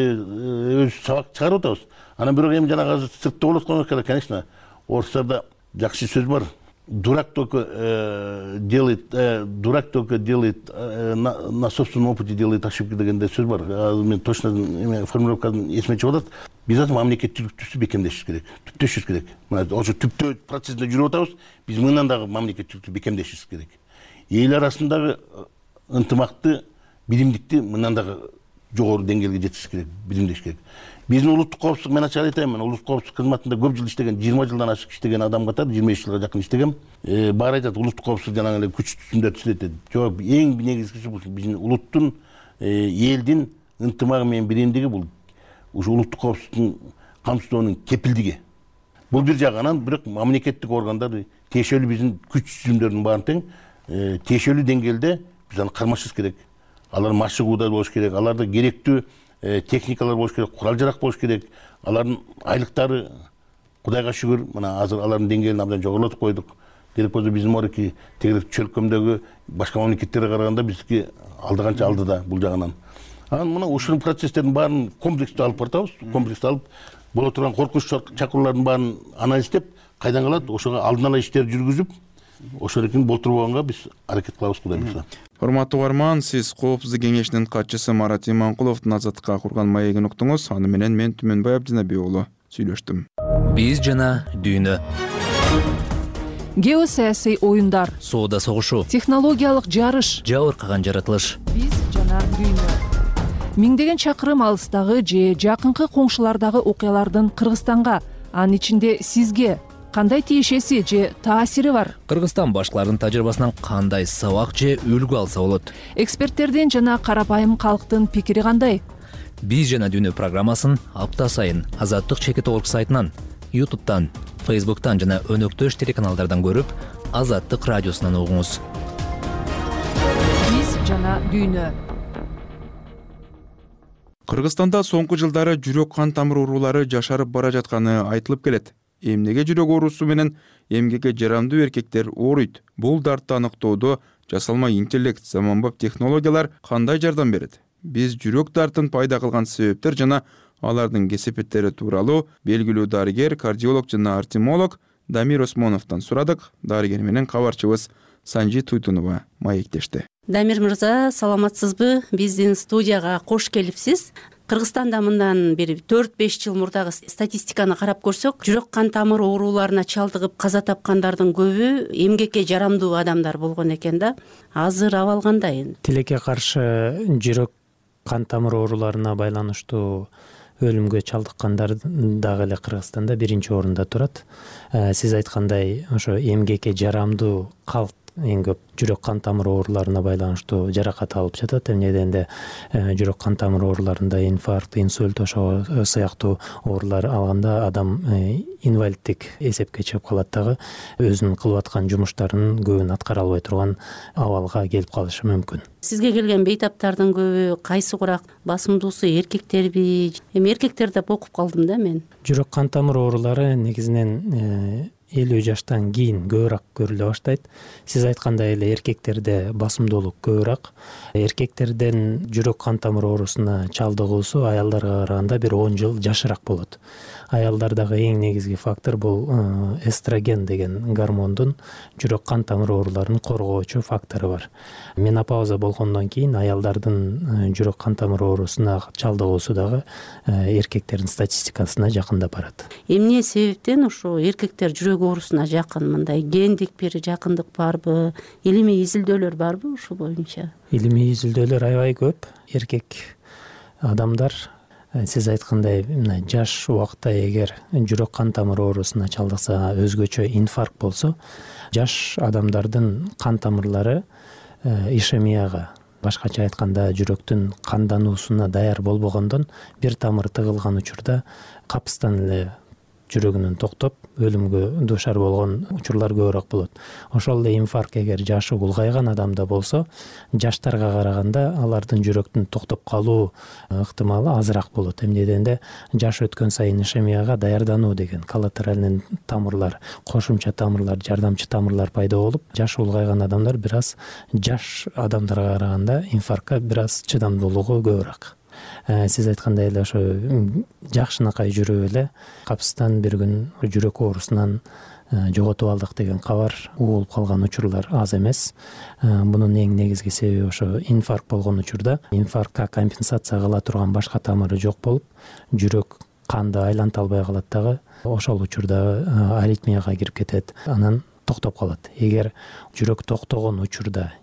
Speaker 21: өз сабак чыгарып атабыз. Анан бирок эми жанагы азыр сыртта болуп аткан, конечно, орустарда жакшы сөз бар. Дурак только делает, дурак только делает на собственном опыте делает ошибки дегенде сөз бар. Мен точно формулировкасын эсиме чыгып атат. Биз азыр мамлекеттүүлүктү бекемдешибиз керек, түптөшүбүз керек. Мына ошо түптөө процессинде жүрүп атабыз. Биз мындан дагы мамлекеттүүлүктү бекемдешибиз керек. Эл арасындагы ынтымакты, билимдикти мындан дагы жогору деңгээлге жеткизиш керек, билимдеш керек. Биздин улуттук коопсуздук, мен ачык айтайын, мен улуттук коопсуздук кызматында көп жыл иштеген, жыйырма жылдан ашык иштеген адам катары, жыйырма беш жылга жакын иштегем. Баары айтат, улуттук коопсуздук жанагы эле күч түзүмдөр түзөт. Жок, эң негизгиси бул биздин улуттун, элдин ынтымагы менен биримдиги, бул ушу улуттук коопсуздуктун камсыздоонун кепилдиги. Бул бир жагы. Анан бирок мамлекеттик органдар тиешелүү биздин күч түзүмдөрдүн баарын тең тиешелүү деңгээлде биз аны кармашыбыз керек. Алар машыгууда болуш керек, аларда керектүү техникалар болуш керек, курал жарак болуш керек. Алардын айлыктары, Кудайга шүгүр, мына азыр алардын деңгээлин абдан жогорулатып койдук. Керек болсо биздин морки тегерек чөлкөмдөгү башка мамлекеттерге караганда биздики алды канча алды да бул жагынан. Анан мына ушул процесстердин баарын комплекстүү алып барабыз, комплекстүү алып боло турган коркунуч чакыруулардын баарын анализдеп, кайдан калат, ошого алдын ала иштер жүргүзүп, ошол эркин болтурбаганга биз аракет кылабыз, Кудай буйрса.
Speaker 2: Урматтуу угарман, сиз Коопсуздук кеңешинин катчысы Марат Иманкуловдун Азаттыкка курган маегин уктуңуз. Аны менен мен Түмөнбай Абдинабек уулу сүйлөштүм.
Speaker 5: Биз жана дүйнө.
Speaker 1: Геосаясий оюндар,
Speaker 5: соода согушу,
Speaker 1: технологиялык жарыш,
Speaker 5: жабыркаган жаратылыш.
Speaker 1: Биз жана дүйнө. Миңдеген чакырым алыстагы же жакынкы коңшулардагы окуялардын Кыргызстанга, анын ичинде сизге кандай тиешеси же таасири бар?
Speaker 5: Кыргызстан башкалардын тажрыйбасынан кандай сабак же үлгү алса болот?
Speaker 1: Эксперттердин жана карапайым калктын пикири кандай?
Speaker 5: Биз жана дүйнө программасын апта сайын Азаттык чекит орг сайтынан, ютубтан, фейсбуктан жана өнөктөш телеканалдардан көрүп, Азаттык радиосунан угуңуз.
Speaker 1: Биз жана дүйнө.
Speaker 2: Кыргызстанда соңку жылдары жүрөк кан тамыр оорулары жашарып бара жатканы айтылып келет. Эмнеге жүрөк оорусу менен эмгекке жарамдуу эркектер ооруйт? Бул дартты аныктоодо жасалма интеллект, заманбап технологиялар кандай жардам берет? Биз жүрөк дартын пайда кылган себептер жана алардын кесепеттери тууралуу белгилүү дарыгер, кардиолог жана артемолог Дамир Осмоновдон сурадык. Дарыгер менен кабарчыбыз Санжи Туйтунова маектешти.
Speaker 7: Дамир мырза, саламатсызбы? Биздин студияга кош келипсиз. Кыргызстанда мындан бери төрт беш жыл мурдагы статистиканы карап көрсөк, жүрөк кан тамыр ооруларына чалдыгып каза тапкандардын көбү эмгекке жарамдуу адамдар болгон экен да. Азыр абал кандай?
Speaker 22: Тилекке каршы жүрөк кан тамыр ооруларына байланыштуу өлүмгө чалдыккандар дагы эле Кыргызстанда биринчи орунда турат. Сиз айткандай, ошо эмгекке жарамдуу калк эң көп жүрөк кан тамыр ооруларына байланыштуу жаракат алып жатат. Эмне дегенде жүрөк кан тамыр ооруларында инфаркт, инсульт ошо сыяктуу оорулар алганда адам инвалидтик эсепке чыгып калат дагы, өзүнүн кылып аткан жумуштарынын көбүн аткара албай турган абалга келип калышы мүмкүн.
Speaker 7: Сизге келген бейтаптардын көбү кайсы курак басымдуусу, эркектерби? Эми эркектер деп окуп калдым да мен.
Speaker 22: Жүрөк кан тамыр оорулары негизинен элүү жаштан кийин көбүрөөк көрүлө баштайт. Сиз айткандай эле эркектерде басымдуулук көбүрөөк. Эркектерден жүрөк кан тамыр оорусуна чалдыгуусу аялдарга караганда бир он жыл жашыраак болот. Аялдардагы эң негизги фактор бул эстроген деген гормондун жүрөк кан тамыр ооруларын коргоочу фактору бар. Менопауза болгондон кийин аялдардын жүрөк кан тамыр оорусуна чалдыгуусу дагы эркектердин статистикасына жакындап барат.
Speaker 7: Эмне себептен ошо эркектер жүрөк оорусуна жакын? Мындай гендик бир жакындык барбы? Илимий изилдөөлөр барбы ушул боюнча?
Speaker 22: Илимий изилдөөлөр аябай көп. Эркек адамдар сиз айткандай мына жаш убакта эгер жүрөк кан тамыр оорусуна чалдыкса, өзгөчө инфаркт болсо, жаш адамдардын кан тамырлары ишемияга, башкача айтканда жүрөктүн кандануусуна даяр болбогондон бир тамыр тыгылган учурда капыстан эле жүрөгүнүн токтоп өлүмгө дуушар болгон учурлар көбүрөөк болот. Ошол эле инфаркт эгер жашы улгайган адамда болсо, жаштарга караганда алардын жүрөктүн токтоп калуу ыктымалы азыраак болот. Эмне дегенде жаш өткөн сайын ишемияга даярдануу деген коллатеральный тамырлар, кошумча тамырлар, жардамчы тамырлар пайда болуп, жашы улгайган адамдар бир аз жаш адамдарга караганда инфарктка бир аз чыдамдуулугу көбүрөөк. Сиз айткандай эле ошо жакшынакай жүрүп эле капыстан бир күн жүрөк оорусунан жоготуп алдык деген кабар угулуп калган учурлар аз эмес. Мунун эң негизги себеби ошо инфаркт болгон учурда инфарктка компенсация кыла турган башка тамыры жок болуп, жүрөк канды айланта албай калат дагы. Ошол учурда аритмияга кирип кетет, анан токтоп калат. Эгер жүрөк токтогон учурда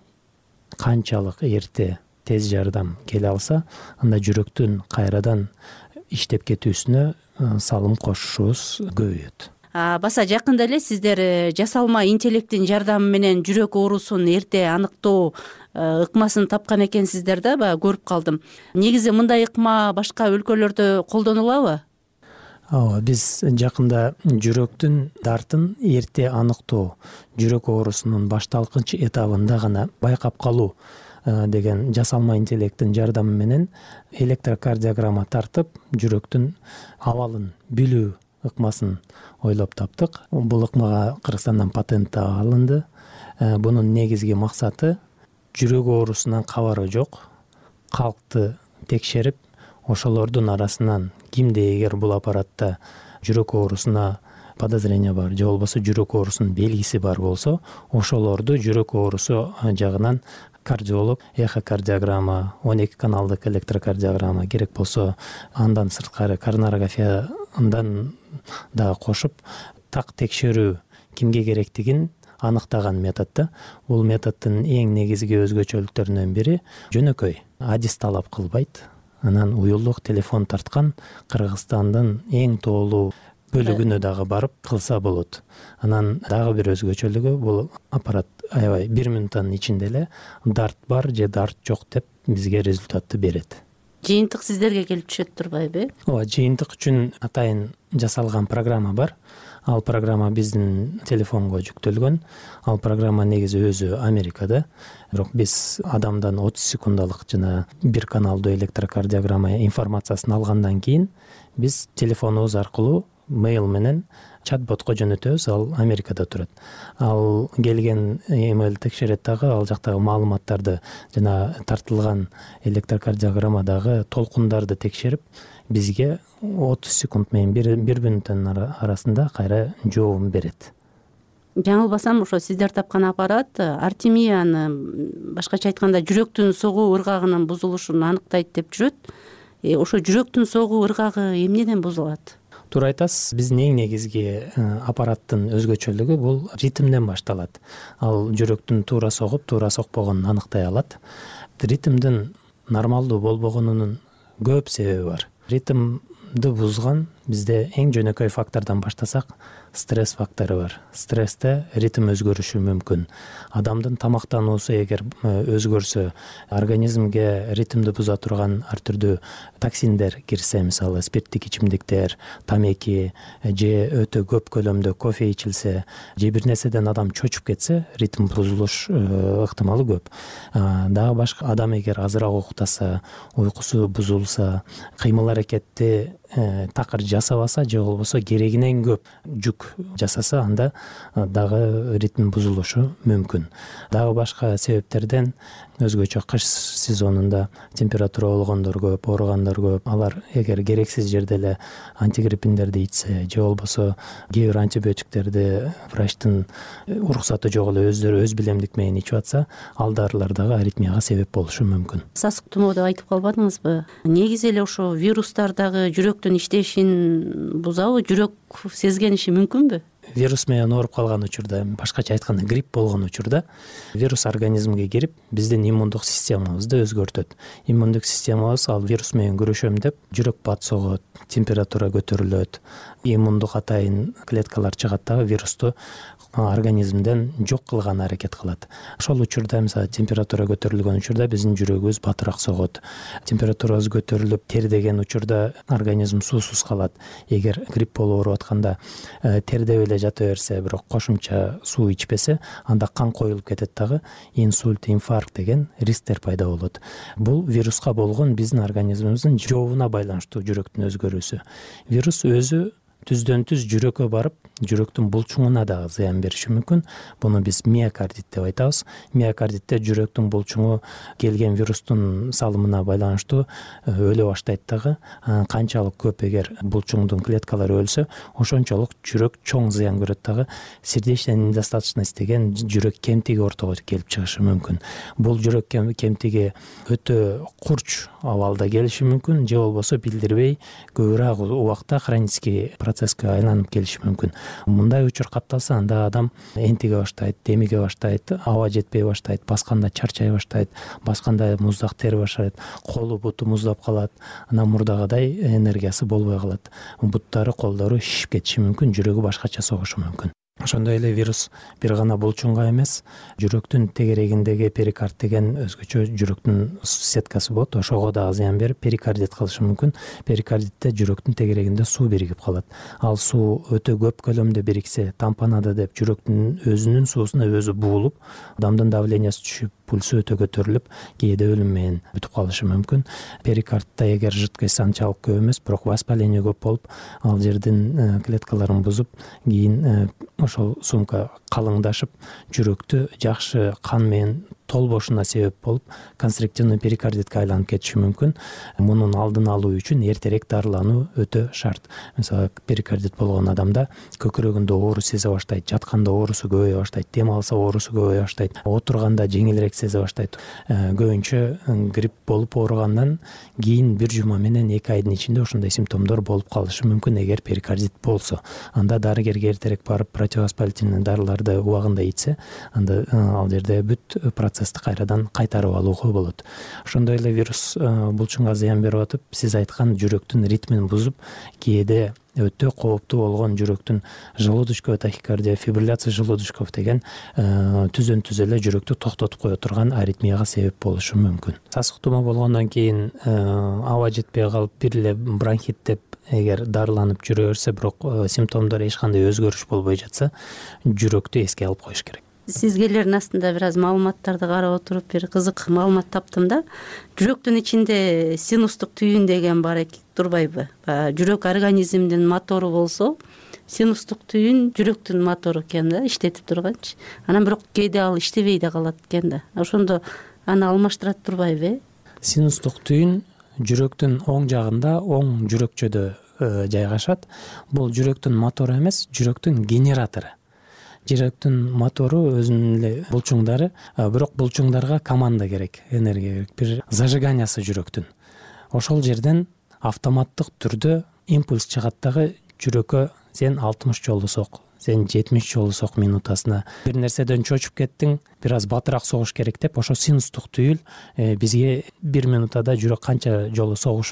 Speaker 22: канчалык эрте тез жардам келе алса, анда жүрөктүн кайрадан иштеп кетүүсүнө салым кошушубуз көбөйөт.
Speaker 7: Баса жакында эле сиздер жасалма интеллекттин жардамы менен жүрөк оорусун эрте аныктоо ыкмасын тапкан экенсиздер да, баягы көрүп калдым. Негизи мындай ыкма башка өлкөлөрдө колдонулабы?
Speaker 22: Ооба, биз жакында жүрөктүн дартын эрте аныктоо, жүрөк оорусунун башталгыч этабында гана байкап калуу деген жасалма интеллекттин жардамы менен электрокардиограмма тартып, жүрөктүн абалын билүү ыкмасын ойлоп таптык. Бул ыкмага Кыргызстандан патент алынды. Бунун негизги максаты жүрөк оорусунан кабары жок калкты текшерип, ошолордун арасынан кимде эгер бул аппаратта жүрөк оорусуна подозрение бар, же болбосо жүрөк оорусунун белгиси бар болсо, ошолорду жүрөк оорусу жагынан кардиолог эхокардиограмма, он эки каналдык электрокардиограмма, керек болсо андан сырткары коронарографиядан да кошуп, так текшерүү кимге керектигин аныктаган метод да. Бул методдун эң негизги өзгөчөлүктөрүнүн бири жөнөкөй, адис талап кылбайт. Анан уюлдук телефон тарткан Кыргызстандын эң тоолуу бөлүгүнө дагы барып кылса болот. Анан дагы бир өзгөчөлүгү, бул аппарат аябай бир минуттун ичинде эле дарт бар же дарт жок деп бизге результатты берет.
Speaker 7: Жыйынтык сиздерге келип түшөт турбайбы?
Speaker 22: Ооба, жыйынтык үчүн атайын жасалган программа бар. Ал программа биздин телефонго жүктөлгөн. Ал программа негизи өзү Америкада. Бирок биз адамдан отуз секундалык жана бир каналдуу электрокардиограмма информациясын алгандан кийин биз телефонубуз аркылуу мейл менен чат-ботко жөнөтөбүз. Ал Америкада турат. Ал келген эмейл текшерет дагы, ал жактагы маалыматтарды жана тартылган электрокардиограммадагы толкундарды текшерип, бизге отуз секунд менен бир минуттун арасында кайра жообун берет.
Speaker 7: Жаңылбасам, ошо сиздер тапкан аппарат артемияны, башкача айтканда жүрөктүн согуу ыргагынын бузулушун аныктайт деп жүрөт. Э, ошо жүрөктүн согуу ыргагы эмнеден бузулат?
Speaker 22: Туура айтасыз. Биздин эң негизги аппараттын өзгөчөлүгү бул ритмден башталат. Ал жүрөктүн туура согуп, туура сокпогонун аныктай алат. Ритмдин нормалдуу болбогонунун көп себеби бар. Ритмди бузган бизде эң жөнөкөй фактордон баштасак стресс фактору бар. Стрессте ритм өзгөрүшү мүмкүн. Адамдын тамактануусу эгер өзгөрсө, организмге ритмди буза турган ар түрдүү токсиндер кирсе, мисалы спирттик ичимдиктер, тамеки же өтө көп көлөмдө кофе ичилсе, же бир нерседен адам чочуп кетсе, ритм бузулуш ыктымалы көп. Дагы башка адам эгер азыраак уктаса, уйкусу бузулса, кыймыл аракетти такыр жасабаса же болбосо керегинен көп жүк жасаса, анда дагы ритм бузулушу мүмкүн. Дагы башка себептерден өзгөчө кыш сезонунда температура болгондор көп, ооругандар көп. Алар эгер керексиз жерде эле антигриппиндерди ичсе же болбосо кээ бир антибиотиктерди врачтын уруксаты жок эле өздөрү өз билемдик менен ичип атса, ал дарылар дагы аритмияга себеп болушу мүмкүн.
Speaker 7: Сасык тумоо деп айтып калбадыңызбы? Негизи эле ошо вирустар дагы жүрөктүн иштешин бузабы, жүрөк сезгениши мүмкүнбү?
Speaker 22: Вирус менен ооруп калган учурда, башкача айтканда грипп болгон учурда, вирус организмге кирип, биздин иммундук системабызды өзгөртөт. Иммундук системабыз ал вирус менен күрөшөм деп жүрөк бат согот, температура көтөрүлөт, иммундук атайын клеткалар чыгат дагы вирусту организмден жок кылган аракет кылат. Ошол учурда, мисалы, температура көтөрүлгөн учурда биздин жүрөгүбүз батыраак согот. Температурабыз көтөрүлүп, тердеген учурда организм суусуз калат. Эгер грипп болуп ооруп атканда тердеп эле жата берсе, бирок кошумча суу ичпесе, анда кан коюлуп кетет дагы, инсульт, инфаркт деген рисктер пайда болот. Бул вируска болгон биздин организмибиздин жообуна байланыштуу жүрөктүн өзгөрүүсү. Вирус өзү түздөн түз жүрөккө барып, жүрөктүн булчуңуна дагы зыян бериши мүмкүн. Буну биз миокардит деп айтабыз. Миокардитте жүрөктүн булчуңу келген вирустун салымына байланыштуу өлө баштайт дагы. Канчалык көп эгер булчуңдун клеткалары өлсө, ошончолук жүрөк чоң зыян көрөт дагы. Сердечная недостаточность деген жүрөк кемтиги ортого келип чыгышы мүмкүн. Бул жүрөк кемтиги өтө курч абалда келиши мүмкүн, же болбосо билдирбей көбүрөөк убакта хронический процесске айланып келиши мүмкүн. Мындай учур капталса, анда адам энтиге баштайт, демиге баштайт, аба жетпей баштайт, басканда чарчай баштайт, басканда муздак тери баштайт, колу буту муздап калат, анан мурдагыдай энергиясы болбой калат. Буттары, колдору шишип кетиши мүмкүн, жүрөгү башкача согушу мүмкүн. Ошондой эле вирус бир гана булчуңга эмес, жүрөктүн тегерегиндеги перикард деген өзгөчө жүрөктүн сеткасы болот, ошого дагы зыян берип перикардит кылышы мүмкүн. Перикардитте жүрөктүн тегерегинде суу биригип калат. Ал суу өтө көп көлөмдө бириксе, тампонада деп жүрөктүн өзүнүн суусуна өзү буулуп, адамдын давлениясы түшүп, пульсу өтө көтөрүлүп, кээде өлүм менен бүтүп калышы мүмкүн. Перикардта эгер жыткысы анчалык көп эмес, бирок воспаление көп болуп, ал жердин клеткаларын бузуп, кийин ошол сумка калыңдашып, жүрөктү жакшы кан менен толбошуна себеп болуп, конструктивный перикардитке айланып кетиши мүмкүн. Мунун алдын алуу үчүн эртерээк дарылануу өтө шарт. Мисалы, перикардит болгон адамда көкүрөгүндө оору сезе баштайт, жатканда оорусу көбөйө баштайт, дем алса оорусу көбөйө баштайт, отурганда жеңилирээк сезе баштайт. Көбүнчө грипп болуп ооругандан кийин бир жума менен эки айдын ичинде ошондой симптомдор болуп калышы мүмкүн эгер перикардит болсо. Анда дарыгерге эртерээк барып, противовоспалительный дарыларды убагында ичсе, анда ал жерде бүт процесс кайрадан кайтарып алууга болот. Ошондой эле вирус булчуңга зыян берип атып, сиз айткан жүрөктүн ритмин бузуп, кээде өтө кооптуу болгон жүрөктүн желудочковый тахикардия, фибрилляция желудочков деген түздөн түз эле жүрөктү токтотуп кое турган аритмияга себеп болушу мүмкүн. Сасык тумоо болгондон кийин аба жетпей калып, бир эле бронхит деп эгер дарыланып жүрө берсе, бирок симптомдор эч кандай өзгөрүш болбой жатса, жүрөктү эске алып коюш керек.
Speaker 7: Сизгелердин астында бир аз маалыматтарды карап отуруп, бир кызык маалымат таптым да. Жүрөктүн ичинде синустук түйүн деген бар экен, турбайбы? Жүрөк организмдин мотору болсо, синустук түйүн жүрөктүн мотору экен да, иштетип турганчы. Анан бирок кээде ал иштебей да калат экен да. Ошондо аны алмаштырат турбайбы, э?
Speaker 22: Синустук түйүн жүрөктүн оң жагында, оң жүрөкчөдө жайгашат. Бул жүрөктүн мотору эмес, жүрөктүн генератору. Жүрөктүн мотору өзүнүн эле булчуңдары, бирок булчуңдарга команда керек, энергия керек, бир зажиганиясы жүрөктүн. Ошол жерден автоматтык түрдө импульс чыгат дагы, жүрөккө сен алтымыш жолу сок, сен жетимиш жолу сок минутасына. Бир нерседен чочуп кеттиң, бир аз батыраак согуш керек деп, ошо синустук түйүл бизге бир минутада жүрөк канча жолу согушун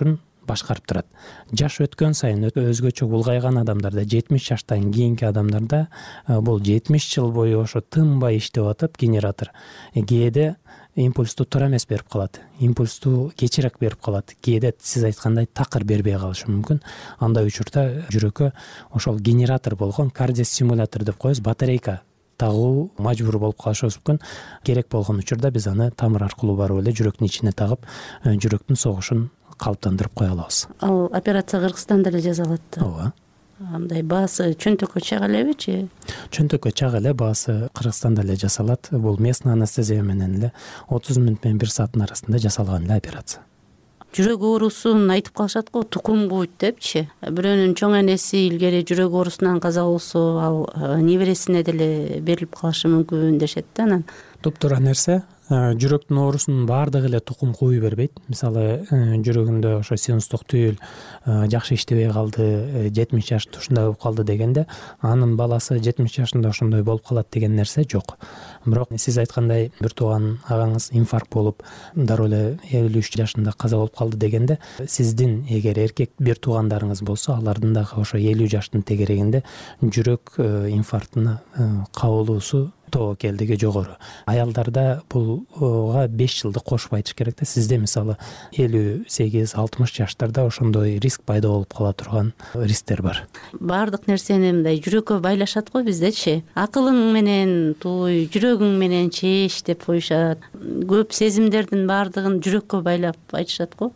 Speaker 22: башкарып турат. Жаш өткөн сайын өзгөчө улгайган адамдарда, жетимиш жаштан кийинки адамдарда бул жетимиш жыл бою ошо тынбай иштеп атып генератор кээде импульсту туура эмес берип калат, импульсту кечирээк берип калат, кээде сиз айткандай такыр бербей калышы мүмкүн. Андай учурда жүрөккө ошол генератор болгон кардиостимулятор деп коебуз, батарейка тагуу мажбур болуп калышыбыз мүмкүн. Керек болгон учурда биз аны тамыр аркылуу барып эле жүрөктүн ичине тагып, жүрөктүн согушун калыптандырып кое алабыз.
Speaker 7: Ал операция Кыргызстанда эле жасалат.
Speaker 22: Ооба.
Speaker 7: Андай баасы чөнтөккө чыга элебичи?
Speaker 22: Чөнтөккө чыга эле, баасы Кыргызстанда эле жасалат. Бул местный анестезия менен эле отуз мүнөт менен бир сааттын арасында жасалган эле операция.
Speaker 7: Жүрөк оорусун айтып калышат го, тукум куйт депчи. Бирөөнүн чоң энеси илгери жүрөк оорусунан каза болсо, ал небересине деле берилип калышы мүмкүн дешет да. Анан
Speaker 22: туптуура нерсе. Жүрөктүн оорусунун баардыгы эле тукум кууй бербейт. Мисалы, жүрөгүндө ошо синустук түйүл жакшы иштебей калды, жетимиш жашта ушундай болуп калды дегенде, анын баласы жетимиш жашында ошондой болуп калат деген нерсе жок. Бирок сиз айткандай бир тууган агаңыз инфаркт болуп, дароо эле элүү үч жашында каза болуп калды дегенде, сиздин эгер эркек бир туугандарыңыз болсо, алардын дагы ошо элүү жаштын тегерегинде жүрөк инфарктына кабылуусу тобокелдиги жогору. Аялдарда булга беш жылды кошуп айтыш керек да. Сизде мисалы элүү сегиз алтымыш жаштарда ошондой риск пайда болуп кала турган рисктер бар.
Speaker 7: Баардык нерсени мындай жүрөккө байлашат го биздечи. Акылың менен туй, жүрөгүң менен чееш деп коюшат. Көп сезимдердин баардыгын жүрөккө байлап айтышат го.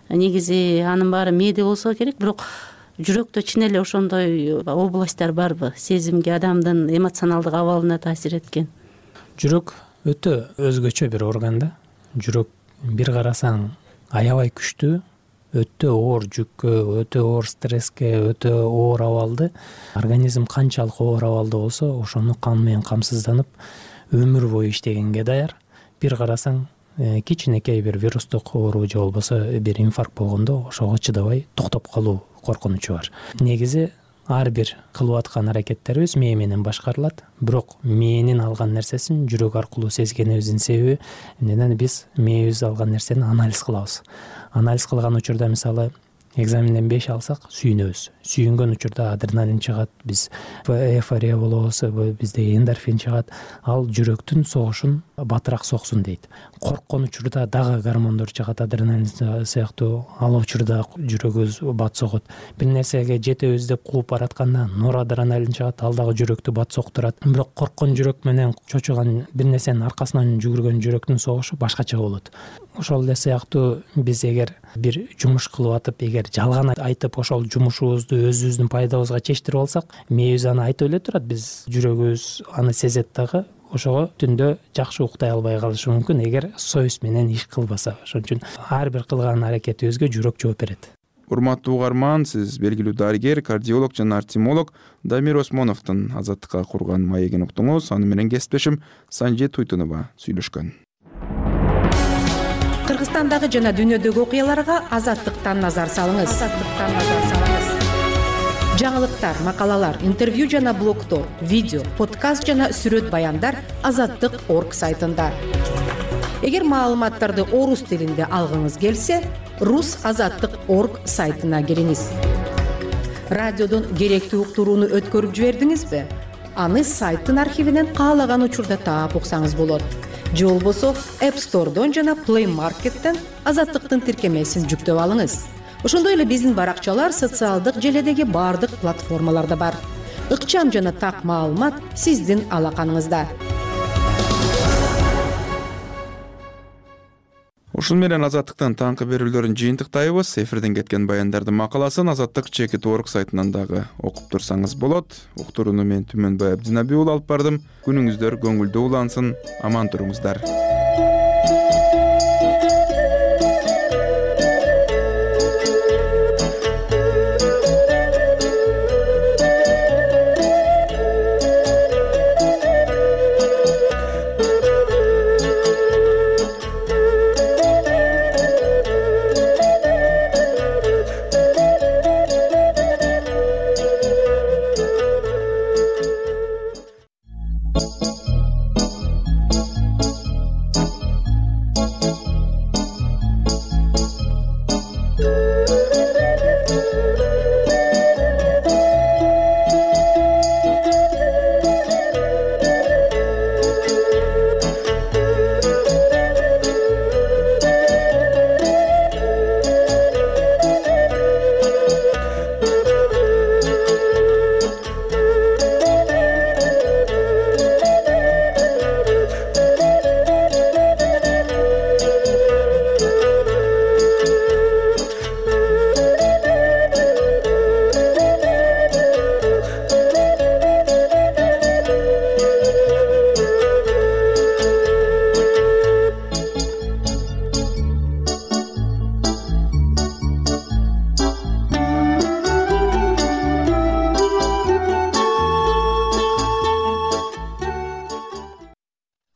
Speaker 7: Негизи анын баары мээде болсо керек, бирок жүрөктө чын эле ошондой областтар барбы, сезимге, адамдын эмоционалдык абалына таасир эткен?
Speaker 22: Жүрөк өтө өзгөчө бир орган да. Жүрөк бир карасаң аябай күчтүү, өтө оор жүккө, өтө оор стресске, өтө оор абалды, организм канчалык оор абалда болсо, ошону кан менен камсызданып, өмүр бою иштегенге даяр. Бир карасаң кичинекей бир вирустук оору же болбосо бир инфаркт болгондо ошого чыдабай токтоп калуу коркунучу бар. Негизи ар бир кылып аткан аракеттерибиз мээ менен башкарылат, бирок мээнин алган нерсесин жүрөк аркылуу сезгенибиздин себеби эмнеден биз мээбиз алган нерсени анализ кылабыз. Анализ кылган учурда мисалы экзаменден беш алсак сүйүнөбүз. Сүйүнгөн учурда адреналин чыгат, биз эйфория болобуз, бизде эндорфин чыгат. Ал жүрөктүн согушун батыраак соксун дейт. Корккон учурда дагы гормондор чыгат, адреналин сыяктуу. Ал учурда жүрөгүбүз бат согот. Бир нерсеге жетебиз деп кууп баратканда норадреналин чыгат, ал дагы жүрөктү бат соктурат. Бирок корккон жүрөк менен чочуган бир нерсенин аркасынан жүгүргөн жүрөктүн согушу башкача болот. Ошол эле сыяктуу биз эгер бир жумуш кылып атып, эгер жалган айтып ошол жумушубузду өзүбүздүн пайдабызга чечтирип алсак, мээбиз аны айтып эле турат, биз жүрөгүбүз аны сезет дагы. Ошого түндө жакшы уктай албай калышы мүмкүн, эгер союз менен иш кылбаса. Ошон үчүн ар бир кылган аракетибизге жүрөк жооп берет.
Speaker 2: Урматтуу угарман, сиз белгилүү дарыгер, кардиолог жана артемолог Дамир Осмоновдун Азаттыкка курган маегин уктуңуз. Аны менен кесиптешим Санжи Туйтунова сүйлөшкөн.
Speaker 1: Кыргызстандагы жана дүйнөдөгү окуяларга Азаттыктан назар салыңыз. Азаттыктан назар салыңыз. Жаңылыктар, макалалар, интервью жана блогдор, видео, подкаст жана сүрөт баяндар азаттык точка орг сайтында. Эгер маалыматтарды орус тилинде алгыңыз келсе, рус азаттык точка орг сайтына кириңиз. Радиодон керектүү уктурууну өткөрүп жибердиңизби? Аны сайттын архивинен каалаган учурда таап уксаңыз болот. Же болбосо App Store'дон жана Play Market'тен азаттыктын тиркемесин жүктөп алыңыз. Ошондой эле биздин баракчалар социалдык желедеги баардык платформаларда бар. Ыкчам жана так маалымат сиздин алаканыңызда.
Speaker 2: Ушул менен Азаттыктын таңкы берүүлөрүн жыйынтыктайбыз. Эфирден кеткен баяндардын макаласын Азаттык точка орг сайтынан дагы окуп турсаңыз болот. Уктурууну мен Түмөнбай Абдинабиулу алып бардым. Күнүңүздөр көңүлдүү улансын, аман туруңуздар.